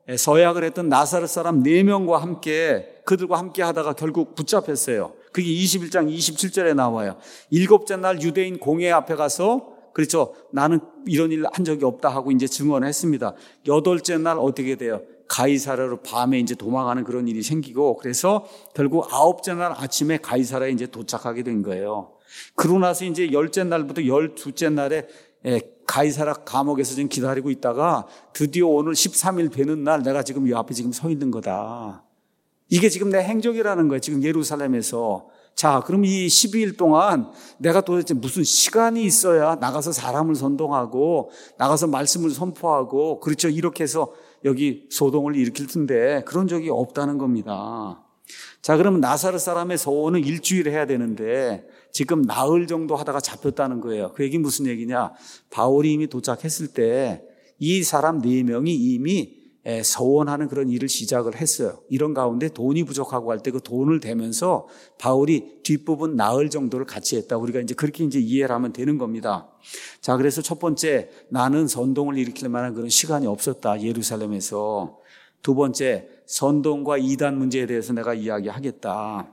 서약을 했던 나사렛 사람 4명과 함께 그들과 함께 하다가 결국 붙잡혔어요. 그게 21장 27절에 나와요. 7째 날 유대인 공회 앞에 가서 그렇죠. 나는 이런 일 한 적이 없다 하고 이제 증언했습니다. 8째 날 어떻게 돼요? 가이사랴로 밤에 이제 도망가는 그런 일이 생기고 그래서 결국 9째 날 아침에 가이사랴에 이제 도착하게 된 거예요. 그러고 나서 이제 10째 날부터 12째 날에 가이사랴 감옥에서 지금 기다리고 있다가 드디어 오늘 13일 되는 날 내가 지금 이 앞에 지금 서 있는 거다. 이게 지금 내 행적이라는 거예요. 지금 예루살렘에서. 자, 그럼 이 12일 동안 내가 도대체 무슨 시간이 있어야 나가서 사람을 선동하고 나가서 말씀을 선포하고 그렇죠. 이렇게 해서 여기 소동을 일으킬 텐데 그런 적이 없다는 겁니다. 자, 그러면 나사렛 사람의 서원은 일주일 해야 되는데 지금 나흘 정도 하다가 잡혔다는 거예요. 그 얘기 무슨 얘기냐? 바울이 이미 도착했을 때 이 사람 4명이 이미 서원하는 그런 일을 시작을 했어요. 이런 가운데 돈이 부족하고 할 때 그 돈을 대면서 바울이 뒷부분 나흘 정도를 같이 했다. 우리가 이제 그렇게 이제 이해를 하면 되는 겁니다. 자, 그래서 첫 번째, 나는 선동을 일으킬 만한 그런 시간이 없었다. 예루살렘에서. 두 번째, 선동과 이단 문제에 대해서 내가 이야기하겠다.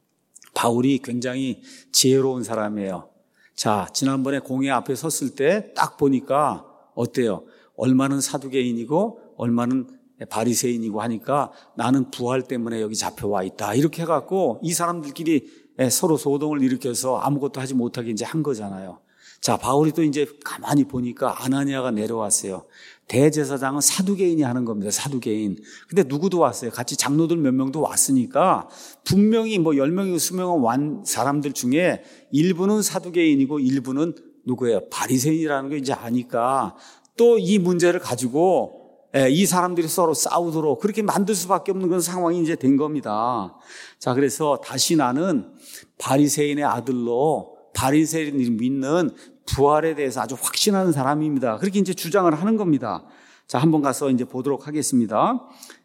바울이 굉장히 지혜로운 사람이에요. 자, 지난번에 공회 앞에 섰을 때 딱 보니까 어때요? 얼마는 사두개인이고 얼마는 바리새인이고 하니까 나는 부활 때문에 여기 잡혀와 있다. 이렇게 해갖고 이 사람들끼리 서로 소동을 일으켜서 아무것도 하지 못하게 이제 한 거잖아요. 자, 바울이 또 이제 가만히 보니까 아나니아가 내려왔어요. 대제사장은 사두개인이 하는 겁니다. 사두개인. 근데 누구도 왔어요. 같이 장로들 몇 명도 왔으니까 분명히 뭐 10명이고 20명은 완 사람들 중에 일부는 사두개인이고 일부는 누구예요? 바리새인이라는 거 이제 아니까 또 이 문제를 가지고 이 사람들이 서로 싸우도록 그렇게 만들 수밖에 없는 그런 상황이 이제 된 겁니다. 자, 그래서 다시 나는 바리새인의 아들로 바리새인을 믿는 부활에 대해서 아주 확신하는 사람입니다. 그렇게 이제 주장을 하는 겁니다. 자, 한번 가서 이제 보도록 하겠습니다.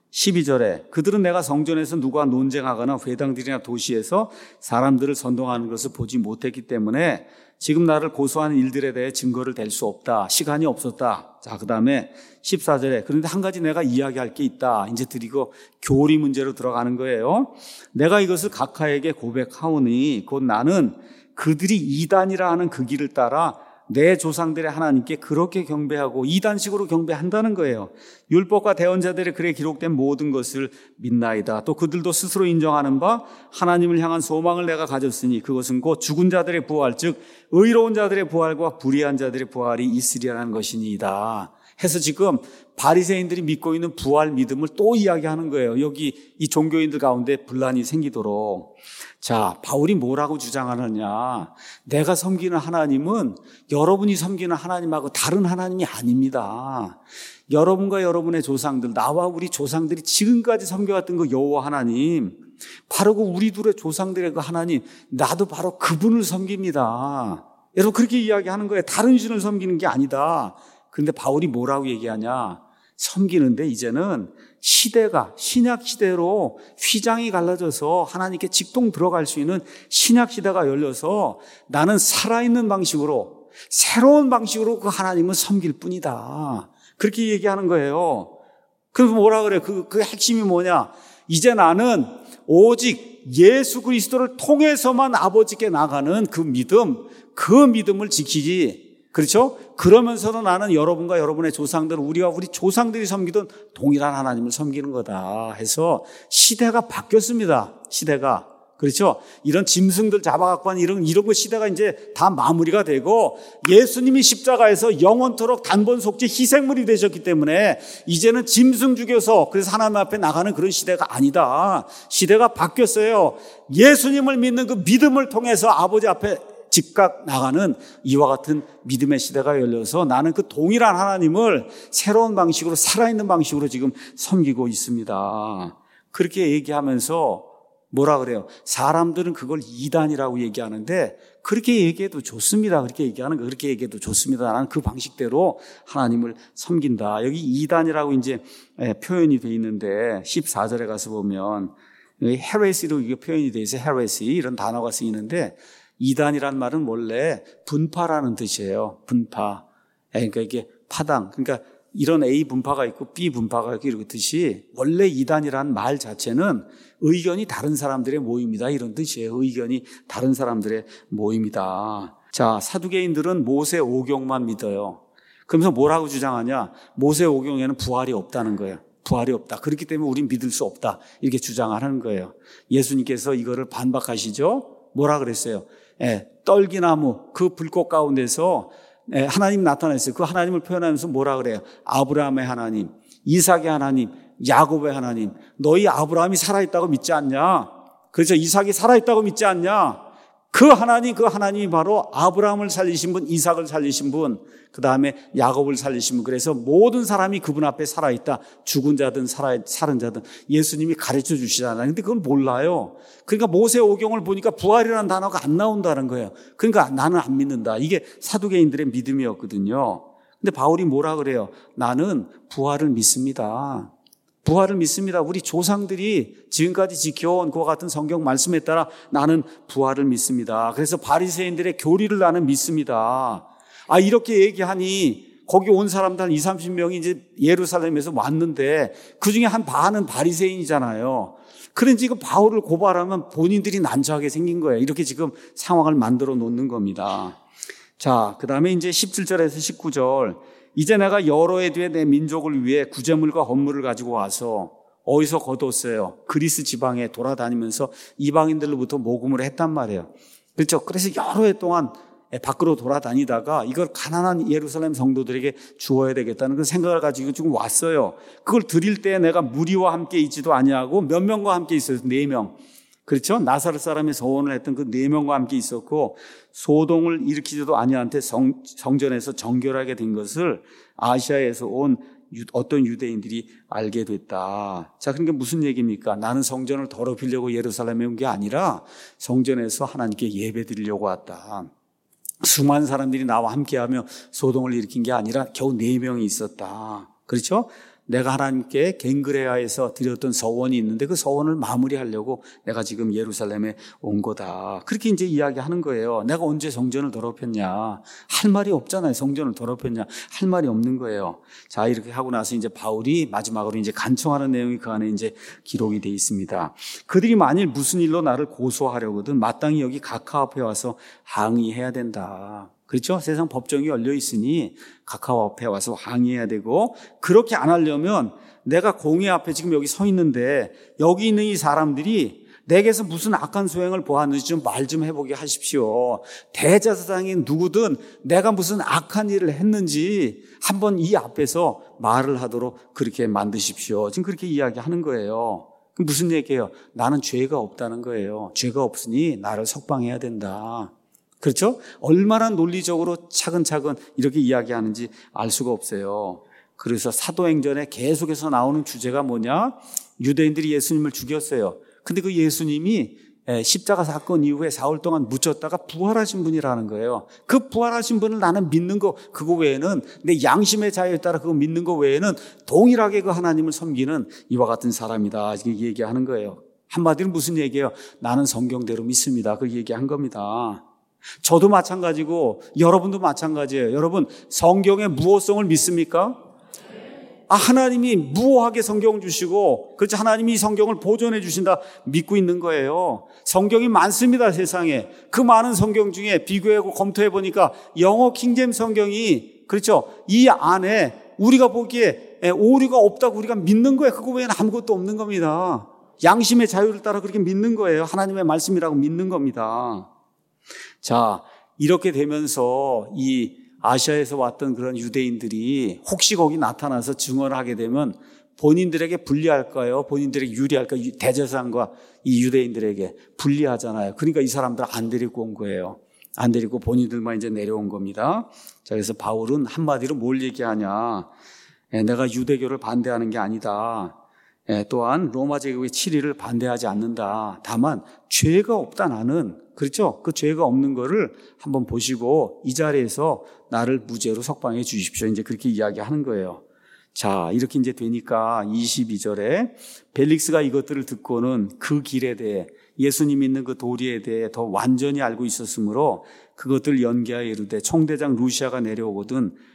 12절에 그들은 내가 성전에서 누가 논쟁하거나 회당들이나 도시에서 사람들을 선동하는 것을 보지 못했기 때문에 지금 나를 고소하는 일들에 대해 증거를 댈 수 없다. 시간이 없었다. 자, 그 다음에 14절에 그런데 한 가지 내가 이야기할 게 있다. 이제 드리고 교리 문제로 들어가는 거예요. 내가 이것을 각하에게 고백하오니 곧 나는 그들이 이단이라 하는 그 길을 따라 내 조상들의 하나님께 그렇게 경배하고 이단식으로 경배한다는 거예요. 율법과 대언자들의 글에 기록된 모든 것을 믿나이다. 또 그들도 스스로 인정하는 바 하나님을 향한 소망을 내가 가졌으니 그것은 곧 죽은 자들의 부활 즉 의로운 자들의 부활과 불의한 자들의 부활이 있으리라는 것이니이다. 해서 지금 바리새인들이 믿고 있는 부활 믿음을 또 이야기하는 거예요. 여기 이 종교인들 가운데 분란이 생기도록. 자, 바울이 뭐라고 주장하느냐? 내가 섬기는 하나님은 여러분이 섬기는 하나님하고 다른 하나님이 아닙니다. 여러분과 여러분의 조상들, 나와 우리 조상들이 지금까지 섬겨왔던 그 여호와 하나님, 바로 그 우리 둘의 조상들의 그 하나님, 나도 바로 그분을 섬깁니다. 여러분 그렇게 이야기하는 거예요. 다른 신을 섬기는 게 아니다. 그런데 바울이 뭐라고 얘기하냐? 섬기는데 이제는 시대가 신약 시대로 휘장이 갈라져서 하나님께 직통 들어갈 수 있는 신약 시대가 열려서 나는 살아있는 방식으로 새로운 방식으로 그 하나님을 섬길 뿐이다. 그렇게 얘기하는 거예요. 그래서 뭐라 그래? 그 핵심이 뭐냐? 이제 나는 오직 예수 그리스도를 통해서만 아버지께 나가는 그 믿음을 지키지. 그렇죠? 그러면서도 나는 여러분과 여러분의 조상들, 우리와 우리 조상들이 섬기던 동일한 하나님을 섬기는 거다 해서 시대가 바뀌었습니다. 시대가. 그렇죠? 이런 짐승들 잡아갖고 하는 이런 거 시대가 이제 다 마무리가 되고 예수님이 십자가에서 영원토록 단번 속죄 희생물이 되셨기 때문에 이제는 짐승 죽여서 그래서 하나님 앞에 나가는 그런 시대가 아니다. 시대가 바뀌었어요. 예수님을 믿는 그 믿음을 통해서 아버지 앞에 즉각 나가는 이와 같은 믿음의 시대가 열려서 나는 그 동일한 하나님을 새로운 방식으로 살아있는 방식으로 지금 섬기고 있습니다. 그렇게 얘기하면서 뭐라 그래요? 사람들은 그걸 이단이라고 얘기하는데 그렇게 얘기해도 좋습니다. 그렇게 얘기해도 좋습니다. 나는 그 방식대로 하나님을 섬긴다. 여기 이단이라고 이제 표현이 되어 있는데 14절에 가서 보면 헤레시로 이게 표현이 되어 있어요. 헤레시 이런 단어가 쓰이는데 이단이란 말은 원래 분파라는 뜻이에요. 분파. 그러니까 이게 파당. 그러니까 이런 A 분파가 있고 B 분파가 있고 이렇듯이 원래 이단이라는 말 자체는 의견이 다른 사람들의 모임이다 이런 뜻이에요. 의견이 다른 사람들의 모임이다. 자, 사두개인들은 모세 오경만 믿어요. 그러면서 뭐라고 주장하냐? 모세 오경에는 부활이 없다는 거예요. 부활이 없다. 그렇기 때문에 우린 믿을 수 없다. 이렇게 주장하는 거예요. 예수님께서 이거를 반박하시죠? 뭐라 그랬어요? 떨기나무 그 불꽃 가운데서 하나님 나타났어요. 그 하나님을 표현하면서 뭐라 그래요? 아브라함의 하나님, 이삭의 하나님, 야곱의 하나님. 너희 아브라함이 살아있다고 믿지 않냐? 그래서 이삭이 살아있다고 믿지 않냐? 그 하나님이 바로 아브라함을 살리신 분, 이삭을 살리신 분, 그 다음에 야곱을 살리신 분. 그래서 모든 사람이 그분 앞에 살아있다. 죽은 자든 살은 자든 예수님이 가르쳐 주시잖아요. 근데 그걸 몰라요. 그러니까 모세 오경을 보니까 부활이라는 단어가 안 나온다는 거예요. 그러니까 나는 안 믿는다. 이게 사두개인들의 믿음이었거든요. 근데 바울이 뭐라 그래요? 나는 부활을 믿습니다. 부활을 믿습니다. 우리 조상들이 지금까지 지켜온 그와 같은 성경 말씀에 따라 나는 부활을 믿습니다. 그래서 바리새인들의 교리를 나는 믿습니다. 이렇게 얘기하니 거기 온 사람들 한 20-30명이 이제 예루살렘에서 왔는데 그중에 한 반은 바리새인이잖아요. 그런지 지금 바울을 고발하면 본인들이 난처하게 생긴 거예요. 이렇게 지금 상황을 만들어 놓는 겁니다. 자, 그 다음에 이제 17절에서 19절. 이제 내가 여러 해 뒤에 내 민족을 위해 구제물과 헌물을 가지고 와서 어디서 거뒀어요? 그리스 지방에 돌아다니면서 이방인들로부터 모금을 했단 말이에요. 그렇죠? 그래서 여러 해 동안 밖으로 돌아다니다가 이걸 가난한 예루살렘 성도들에게 주어야 되겠다는 그 생각을 가지고 지금 왔어요. 그걸 드릴 때 내가 무리와 함께 있지도 아니하고 몇 명과 함께 있어요? 4명. 그렇죠? 나사렛 사람의 서원을 했던 그 4명과 함께 있었고 소동을 일으키지도 아니한테 성전에서 정결하게 된 것을 아시아에서 온 어떤 유대인들이 알게 됐다. 자, 그러니까 무슨 얘기입니까? 나는 성전을 더럽히려고 예루살렘에 온 게 아니라 성전에서 하나님께 예배 드리려고 왔다. 수많은 사람들이 나와 함께하며 소동을 일으킨 게 아니라 겨우 4명이 있었다. 그렇죠? 내가 하나님께 갱그레아에서 드렸던 서원이 있는데 그 서원을 마무리하려고 내가 지금 예루살렘에 온 거다. 그렇게 이제 이야기하는 거예요. 내가 언제 성전을 더럽혔냐? 할 말이 없잖아요. 성전을 더럽혔냐? 할 말이 없는 거예요. 자, 이렇게 하고 나서 이제 바울이 마지막으로 이제 간청하는 내용이 그 안에 이제 기록이 되어 있습니다. 그들이 만일 무슨 일로 나를 고소하려거든 마땅히 여기 각하 앞에 와서 항의해야 된다. 그렇죠? 세상 법정이 열려 있으니 각하 앞에 와서 항의해야 되고 그렇게 안 하려면 내가 공회 앞에 지금 여기 서 있는데 여기 있는 이 사람들이 내게서 무슨 악한 소행을 보았는지 좀 말 좀 해보게 하십시오. 대제사장인 누구든 내가 무슨 악한 일을 했는지 한번 이 앞에서 말을 하도록 그렇게 만드십시오. 지금 그렇게 이야기하는 거예요. 그럼 무슨 얘기예요? 나는 죄가 없다는 거예요. 죄가 없으니 나를 석방해야 된다. 그렇죠? 얼마나 논리적으로 차근차근 이렇게 이야기하는지 알 수가 없어요. 그래서 사도행전에 계속해서 나오는 주제가 뭐냐? 유대인들이 예수님을 죽였어요. 근데 그 예수님이 십자가 사건 이후에 4월 동안 묻혔다가 부활하신 분이라는 거예요. 그 부활하신 분을 나는 믿는 거 그거 외에는 내 양심의 자유에 따라 그거 믿는 거 외에는 동일하게 그 하나님을 섬기는 이와 같은 사람이다. 이렇게 얘기하는 거예요. 한마디로 무슨 얘기예요? 나는 성경대로 믿습니다. 그 얘기한 겁니다. 저도 마찬가지고 여러분도 마찬가지예요. 여러분 성경의 무호성을 믿습니까? 하나님이 무호하게 성경을 주시고 그렇지 하나님이 이 성경을 보존해 주신다 믿고 있는 거예요. 성경이 많습니다. 세상에. 그 많은 성경 중에 비교하고 검토해 보니까 영어 킹제임스 성경이 그렇죠. 이 안에 우리가 보기에 오류가 없다고 우리가 믿는 거예요. 그거 외에는 아무것도 없는 겁니다. 양심의 자유를 따라 그렇게 믿는 거예요. 하나님의 말씀이라고 믿는 겁니다. 자, 이렇게 되면서 이 아시아에서 왔던 그런 유대인들이 혹시 거기 나타나서 증언을 하게 되면 본인들에게 불리할까요? 본인들에게 유리할까요? 대제사장과 이 유대인들에게 불리하잖아요. 그러니까 이 사람들 안 데리고 온 거예요. 안 데리고 본인들만 이제 내려온 겁니다. 자, 그래서 바울은 한마디로 뭘 얘기하냐? 내가 유대교를 반대하는 게 아니다. 또한 로마 제국의 치리를 반대하지 않는다. 다만 죄가 없다 나는. 그렇죠? 그 죄가 없는 거를 한번 보시고 이 자리에서 나를 무죄로 석방해 주십시오. 이제 그렇게 이야기하는 거예요. 자, 이렇게 이제 되니까 22절에 벨릭스가 이것들을 듣고는 그 길에 대해 예수님 믿는 그 도리에 대해 더 완전히 알고 있었으므로 그것들 연기하여 이르되 총대장 루시아가 내려오거든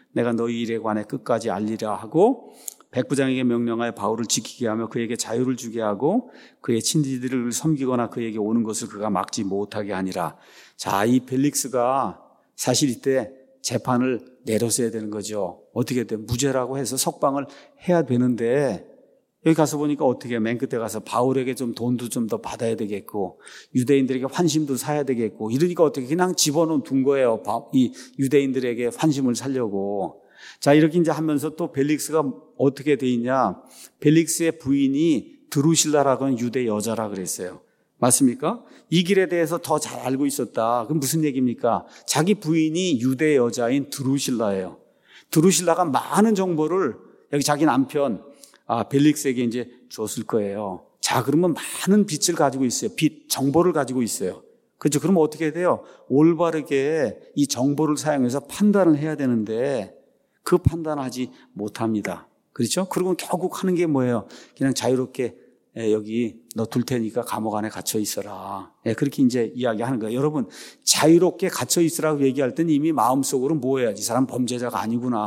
내가 너희 일에 관해 끝까지 알리라 하고 백부장에게 명령하여 바울을 지키게 하며 그에게 자유를 주게 하고 그의 친지들을 섬기거나 그에게 오는 것을 그가 막지 못하게 하니라. 자, 이 벨릭스가 사실 이때 재판을 내렸어야 되는 거죠. 어떻게 돼? 무죄라고 해서 석방을 해야 되는데 여기 가서 보니까 어떻게 맨 끝에 가서 바울에게 좀 돈도 좀 더 받아야 되겠고 유대인들에게 환심도 사야 되겠고 이러니까 어떻게 그냥 집어넣은 둔 거예요. 이 유대인들에게 환심을 사려고. 자, 이렇게 이제 하면서 또 벨릭스가 어떻게 돼 있냐? 벨릭스의 부인이 드루실라라고 하는 유대 여자라 그랬어요. 맞습니까? 이 길에 대해서 더 잘 알고 있었다. 그럼 무슨 얘기입니까? 자기 부인이 유대 여자인 드루실라예요. 드루실라가 많은 정보를 여기 자기 남편 벨릭스에게 이제 줬을 거예요. 자, 그러면 많은 빛을 가지고 있어요. 정보를 가지고 있어요. 그렇죠? 그러면 어떻게 돼요? 올바르게 이 정보를 사용해서 판단을 해야 되는데 그 판단을 하지 못합니다. 그렇죠? 그리고 결국 하는 게 뭐예요? 그냥 자유롭게 여기 너 둘 테니까 감옥 안에 갇혀 있어라. 그렇게 이제 이야기하는 거예요. 여러분, 자유롭게 갇혀 있으라고 얘기할 땐 이미 마음속으로 뭐예요? 이 사람 범죄자가 아니구나.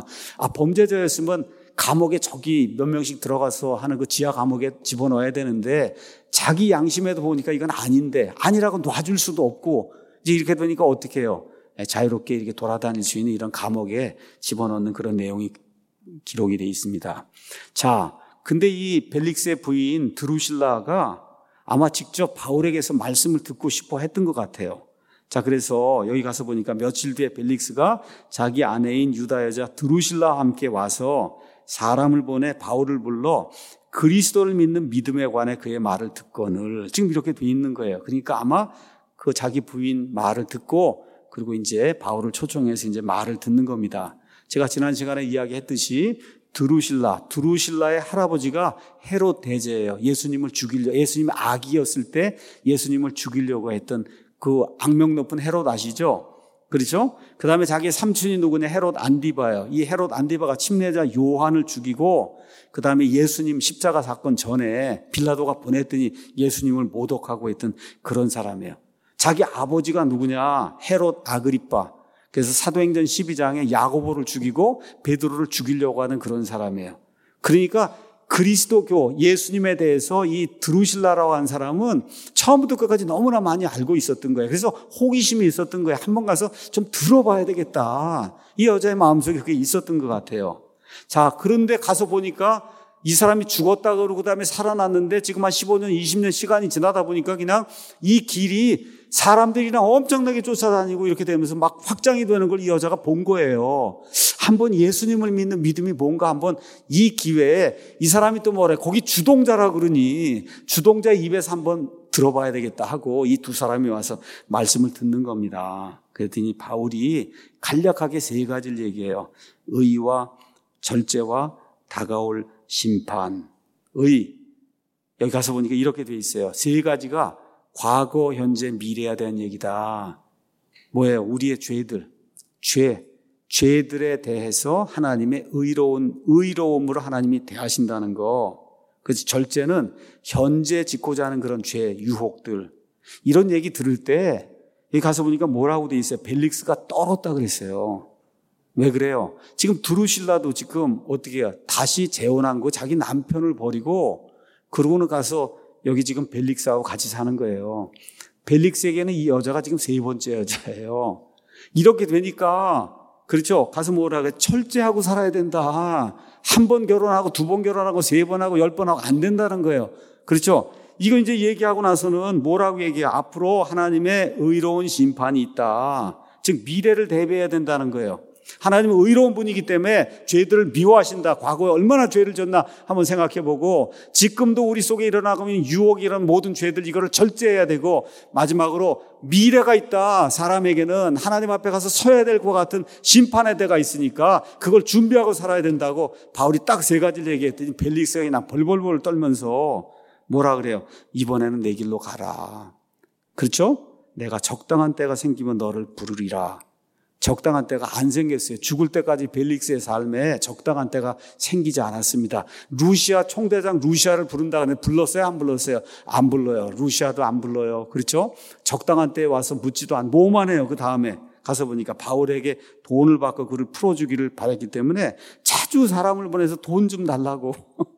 범죄자였으면 감옥에 저기 몇 명씩 들어가서 하는 그 지하 감옥에 집어넣어야 되는데 자기 양심에도 보니까 이건 아닌데 아니라고 놔줄 수도 없고 이제 이렇게 되니까 어떻게 해요? 자유롭게 이렇게 돌아다닐 수 있는 이런 감옥에 집어넣는 그런 내용이 기록이 되어 있습니다. 자, 근데 이 벨릭스의 부인 드루실라가 아마 직접 바울에게서 말씀을 듣고 싶어 했던 것 같아요. 자, 그래서 여기 가서 보니까 며칠 뒤에 벨릭스가 자기 아내인 유다 여자 드루실라와 함께 와서 사람을 보내 바울을 불러 그리스도를 믿는 믿음에 관해 그의 말을 듣거늘 지금 이렇게 돼 있는 거예요. 그러니까 아마 그 자기 부인 말을 듣고 그리고 이제 바울을 초청해서 이제 말을 듣는 겁니다. 제가 지난 시간에 이야기했듯이 드루실라의 할아버지가 헤롯 대제예요. 예수님이 아기였을 때 예수님을 죽이려고 했던 그 악명 높은 헤롯 아시죠? 그렇죠? 그 다음에 자기 삼촌이 누구냐? 헤롯 안디바예요. 이 헤롯 안디바가 침례자 요한을 죽이고 그 다음에 예수님 십자가 사건 전에 빌라도가 보냈더니 예수님을 모독하고 했던 그런 사람이에요. 자기 아버지가 누구냐? 헤롯 아그리빠. 그래서 사도행전 12장에 야고보를 죽이고 베드로를 죽이려고 하는 그런 사람이에요. 그러니까 그리스도교 예수님에 대해서 이 드루실라라고 한 사람은 처음부터 끝까지 너무나 많이 알고 있었던 거예요. 그래서 호기심이 있었던 거예요. 한번 가서 좀 들어봐야 되겠다. 이 여자의 마음속에 그게 있었던 것 같아요. 자, 그런데 가서 보니까 이 사람이 죽었다 그러고 그다음에 살아났는데 지금 한 15년, 20년 시간이 지나다 보니까 그냥 이 길이 사람들이랑 엄청나게 쫓아다니고 이렇게 되면서 막 확장이 되는 걸 이 여자가 본 거예요. 한번 예수님을 믿는 믿음이 뭔가 한번 이 기회에 이 사람이 또 뭐래 거기 주동자라 그러니 주동자의 입에서 한번 들어봐야 되겠다 하고 이 두 사람이 와서 말씀을 듣는 겁니다. 그랬더니 바울이 간략하게 세 가지를 얘기해요. 의와 절제와 다가올 심판. 여기 가서 보니까 이렇게 돼 있어요. 세 가지가 과거, 현재, 미래에 대한 얘기다. 뭐예요? 우리의 죄들에 대해서 하나님의 의로움으로 하나님이 대하신다는 거. 그래서 절제는 현재 짓고자 하는 그런 죄, 유혹들. 이런 얘기 들을 때 여기 가서 보니까 뭐라고 돼 있어요? 벨릭스가 떨었다 그랬어요. 왜 그래요? 지금 드루실라도 지금 어떻게 해요? 다시 재혼한 거 자기 남편을 버리고 그러고는 가서 여기 지금 벨릭스하고 같이 사는 거예요. 벨릭스에게는 이 여자가 지금 세 번째 여자예요. 이렇게 되니까 그렇죠? 가서 뭐라 그래? 철저하고 살아야 된다. 한 번 결혼하고 두 번 결혼하고 세 번 하고 10번 하고 안 된다는 거예요. 그렇죠? 이거 이제 얘기하고 나서는 뭐라고 얘기해요? 앞으로 하나님의 의로운 심판이 있다. 즉 미래를 대비해야 된다는 거예요. 하나님은 의로운 분이기 때문에 죄들을 미워하신다. 과거에 얼마나 죄를 졌나 한번 생각해보고 지금도 우리 속에 일어나고 있는 유혹이 이런 모든 죄들 이거를 절제해야 되고 마지막으로 미래가 있다. 사람에게는 하나님 앞에 가서 서야 될 것 같은 심판의 때가 있으니까 그걸 준비하고 살아야 된다고 바울이 딱 세 가지를 얘기했더니 벨릭스가 그냥 벌벌벌 떨면서 뭐라 그래요? 이번에는 내 길로 가라. 그렇죠? 내가 적당한 때가 생기면 너를 부르리라. 적당한 때가 안 생겼어요. 죽을 때까지 벨릭스의 삶에 적당한 때가 생기지 않았습니다. 루시아 총대장 루시아를 부른다 그러는데 불렀어요? 안 불렀어요? 안 불러요. 루시아도 안 불러요. 그렇죠? 적당한 때에 와서 묻지도 않고 뭐만 해요. 그 다음에 가서 보니까 바울에게 돈을 받고 그를 풀어주기를 바랐기 때문에 자주 사람을 보내서 돈 좀 달라고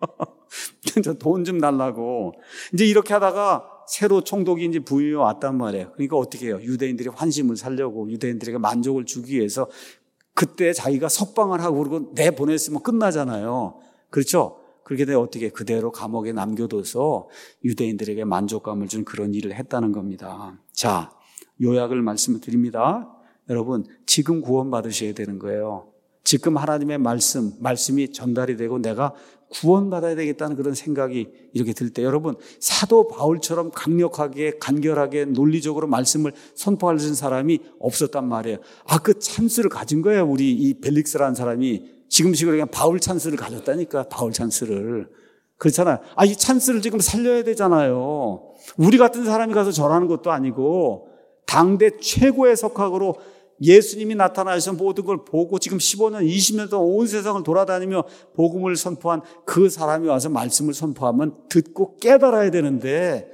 돈 좀 달라고 이제 이렇게 하다가 새로 총독이 이제 부임해 왔단 말이에요. 그러니까 어떻게 해요? 유대인들의 환심을 살려고 유대인들에게 만족을 주기 위해서 그때 자기가 석방을 하고 그러고 내보냈으면 끝나잖아요. 그렇죠? 그렇게 되면 어떻게 그대로 감옥에 남겨둬서 유대인들에게 만족감을 준 그런 일을 했다는 겁니다. 자, 요약을 말씀을 드립니다. 여러분, 지금 구원받으셔야 되는 거예요. 지금 하나님의 말씀이 전달이 되고 내가 구원받아야 되겠다는 그런 생각이 이렇게 들 때 여러분, 사도 바울처럼 강력하게 간결하게 논리적으로 말씀을 선포할 수 있는 사람이 없었단 말이에요. 그 찬스를 가진 거예요. 우리 이 벨릭스라는 사람이 지금식으로 그냥 바울 찬스를 가졌다니까. 바울 찬스를. 그렇잖아요. 이 찬스를 지금 살려야 되잖아요. 우리 같은 사람이 가서 절하는 것도 아니고 당대 최고의 석학으로 예수님이 나타나셔서 모든 걸 보고 지금 15년, 20년 동안 온 세상을 돌아다니며 복음을 선포한 그 사람이 와서 말씀을 선포하면 듣고 깨달아야 되는데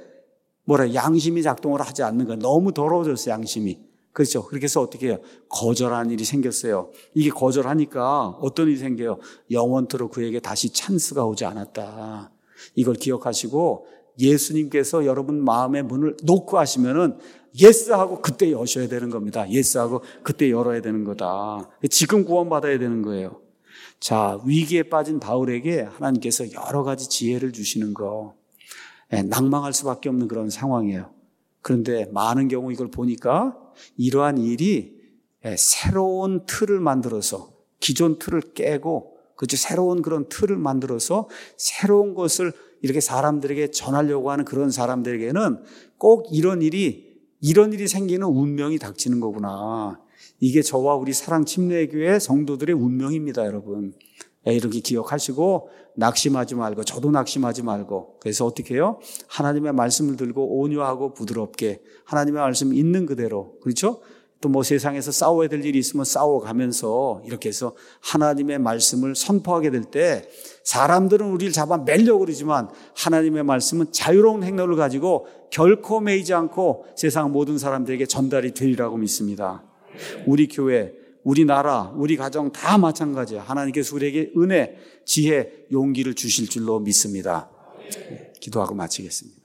양심이 작동을 하지 않는 거야. 너무 더러워졌어요, 양심이. 그렇죠. 그렇게 해서 어떻게 해요? 거절하는 일이 생겼어요. 이게 거절하니까 어떤 일이 생겨요? 영원토록 그에게 다시 찬스가 오지 않았다. 이걸 기억하시고 예수님께서 여러분 마음의 문을 놓고 하시면은 예스하고 그때 여셔야 되는 겁니다. 예스하고 그때 열어야 되는 거다. 지금 구원받아야 되는 거예요. 자, 위기에 빠진 바울에게 하나님께서 여러 가지 지혜를 주시는 거. 낭망할 수밖에 없는 그런 상황이에요. 그런데 많은 경우 이걸 보니까 이러한 일이 새로운 틀을 만들어서 기존 틀을 깨고 그렇죠. 새로운 그런 틀을 만들어서 새로운 것을 이렇게 사람들에게 전하려고 하는 그런 사람들에게는 꼭 이런 일이 생기는 운명이 닥치는 거구나. 이게 저와 우리 사랑 침례교회 성도들의 운명입니다, 여러분. 이렇게 기억하시고 낙심하지 말고 저도 낙심하지 말고 그래서 어떻게 해요? 하나님의 말씀을 들고 온유하고 부드럽게 하나님의 말씀 있는 그대로 그렇죠? 또 세상에서 싸워야 될 일이 있으면 싸워가면서 이렇게 해서 하나님의 말씀을 선포하게 될 때 사람들은 우리를 잡아 매려고 그러지만 하나님의 말씀은 자유로운 행로를 가지고 결코 매이지 않고 세상 모든 사람들에게 전달이 되리라고 믿습니다. 우리 교회, 우리 나라, 우리 가정 다 마찬가지예요. 하나님께서 우리에게 은혜, 지혜, 용기를 주실 줄로 믿습니다. 기도하고 마치겠습니다.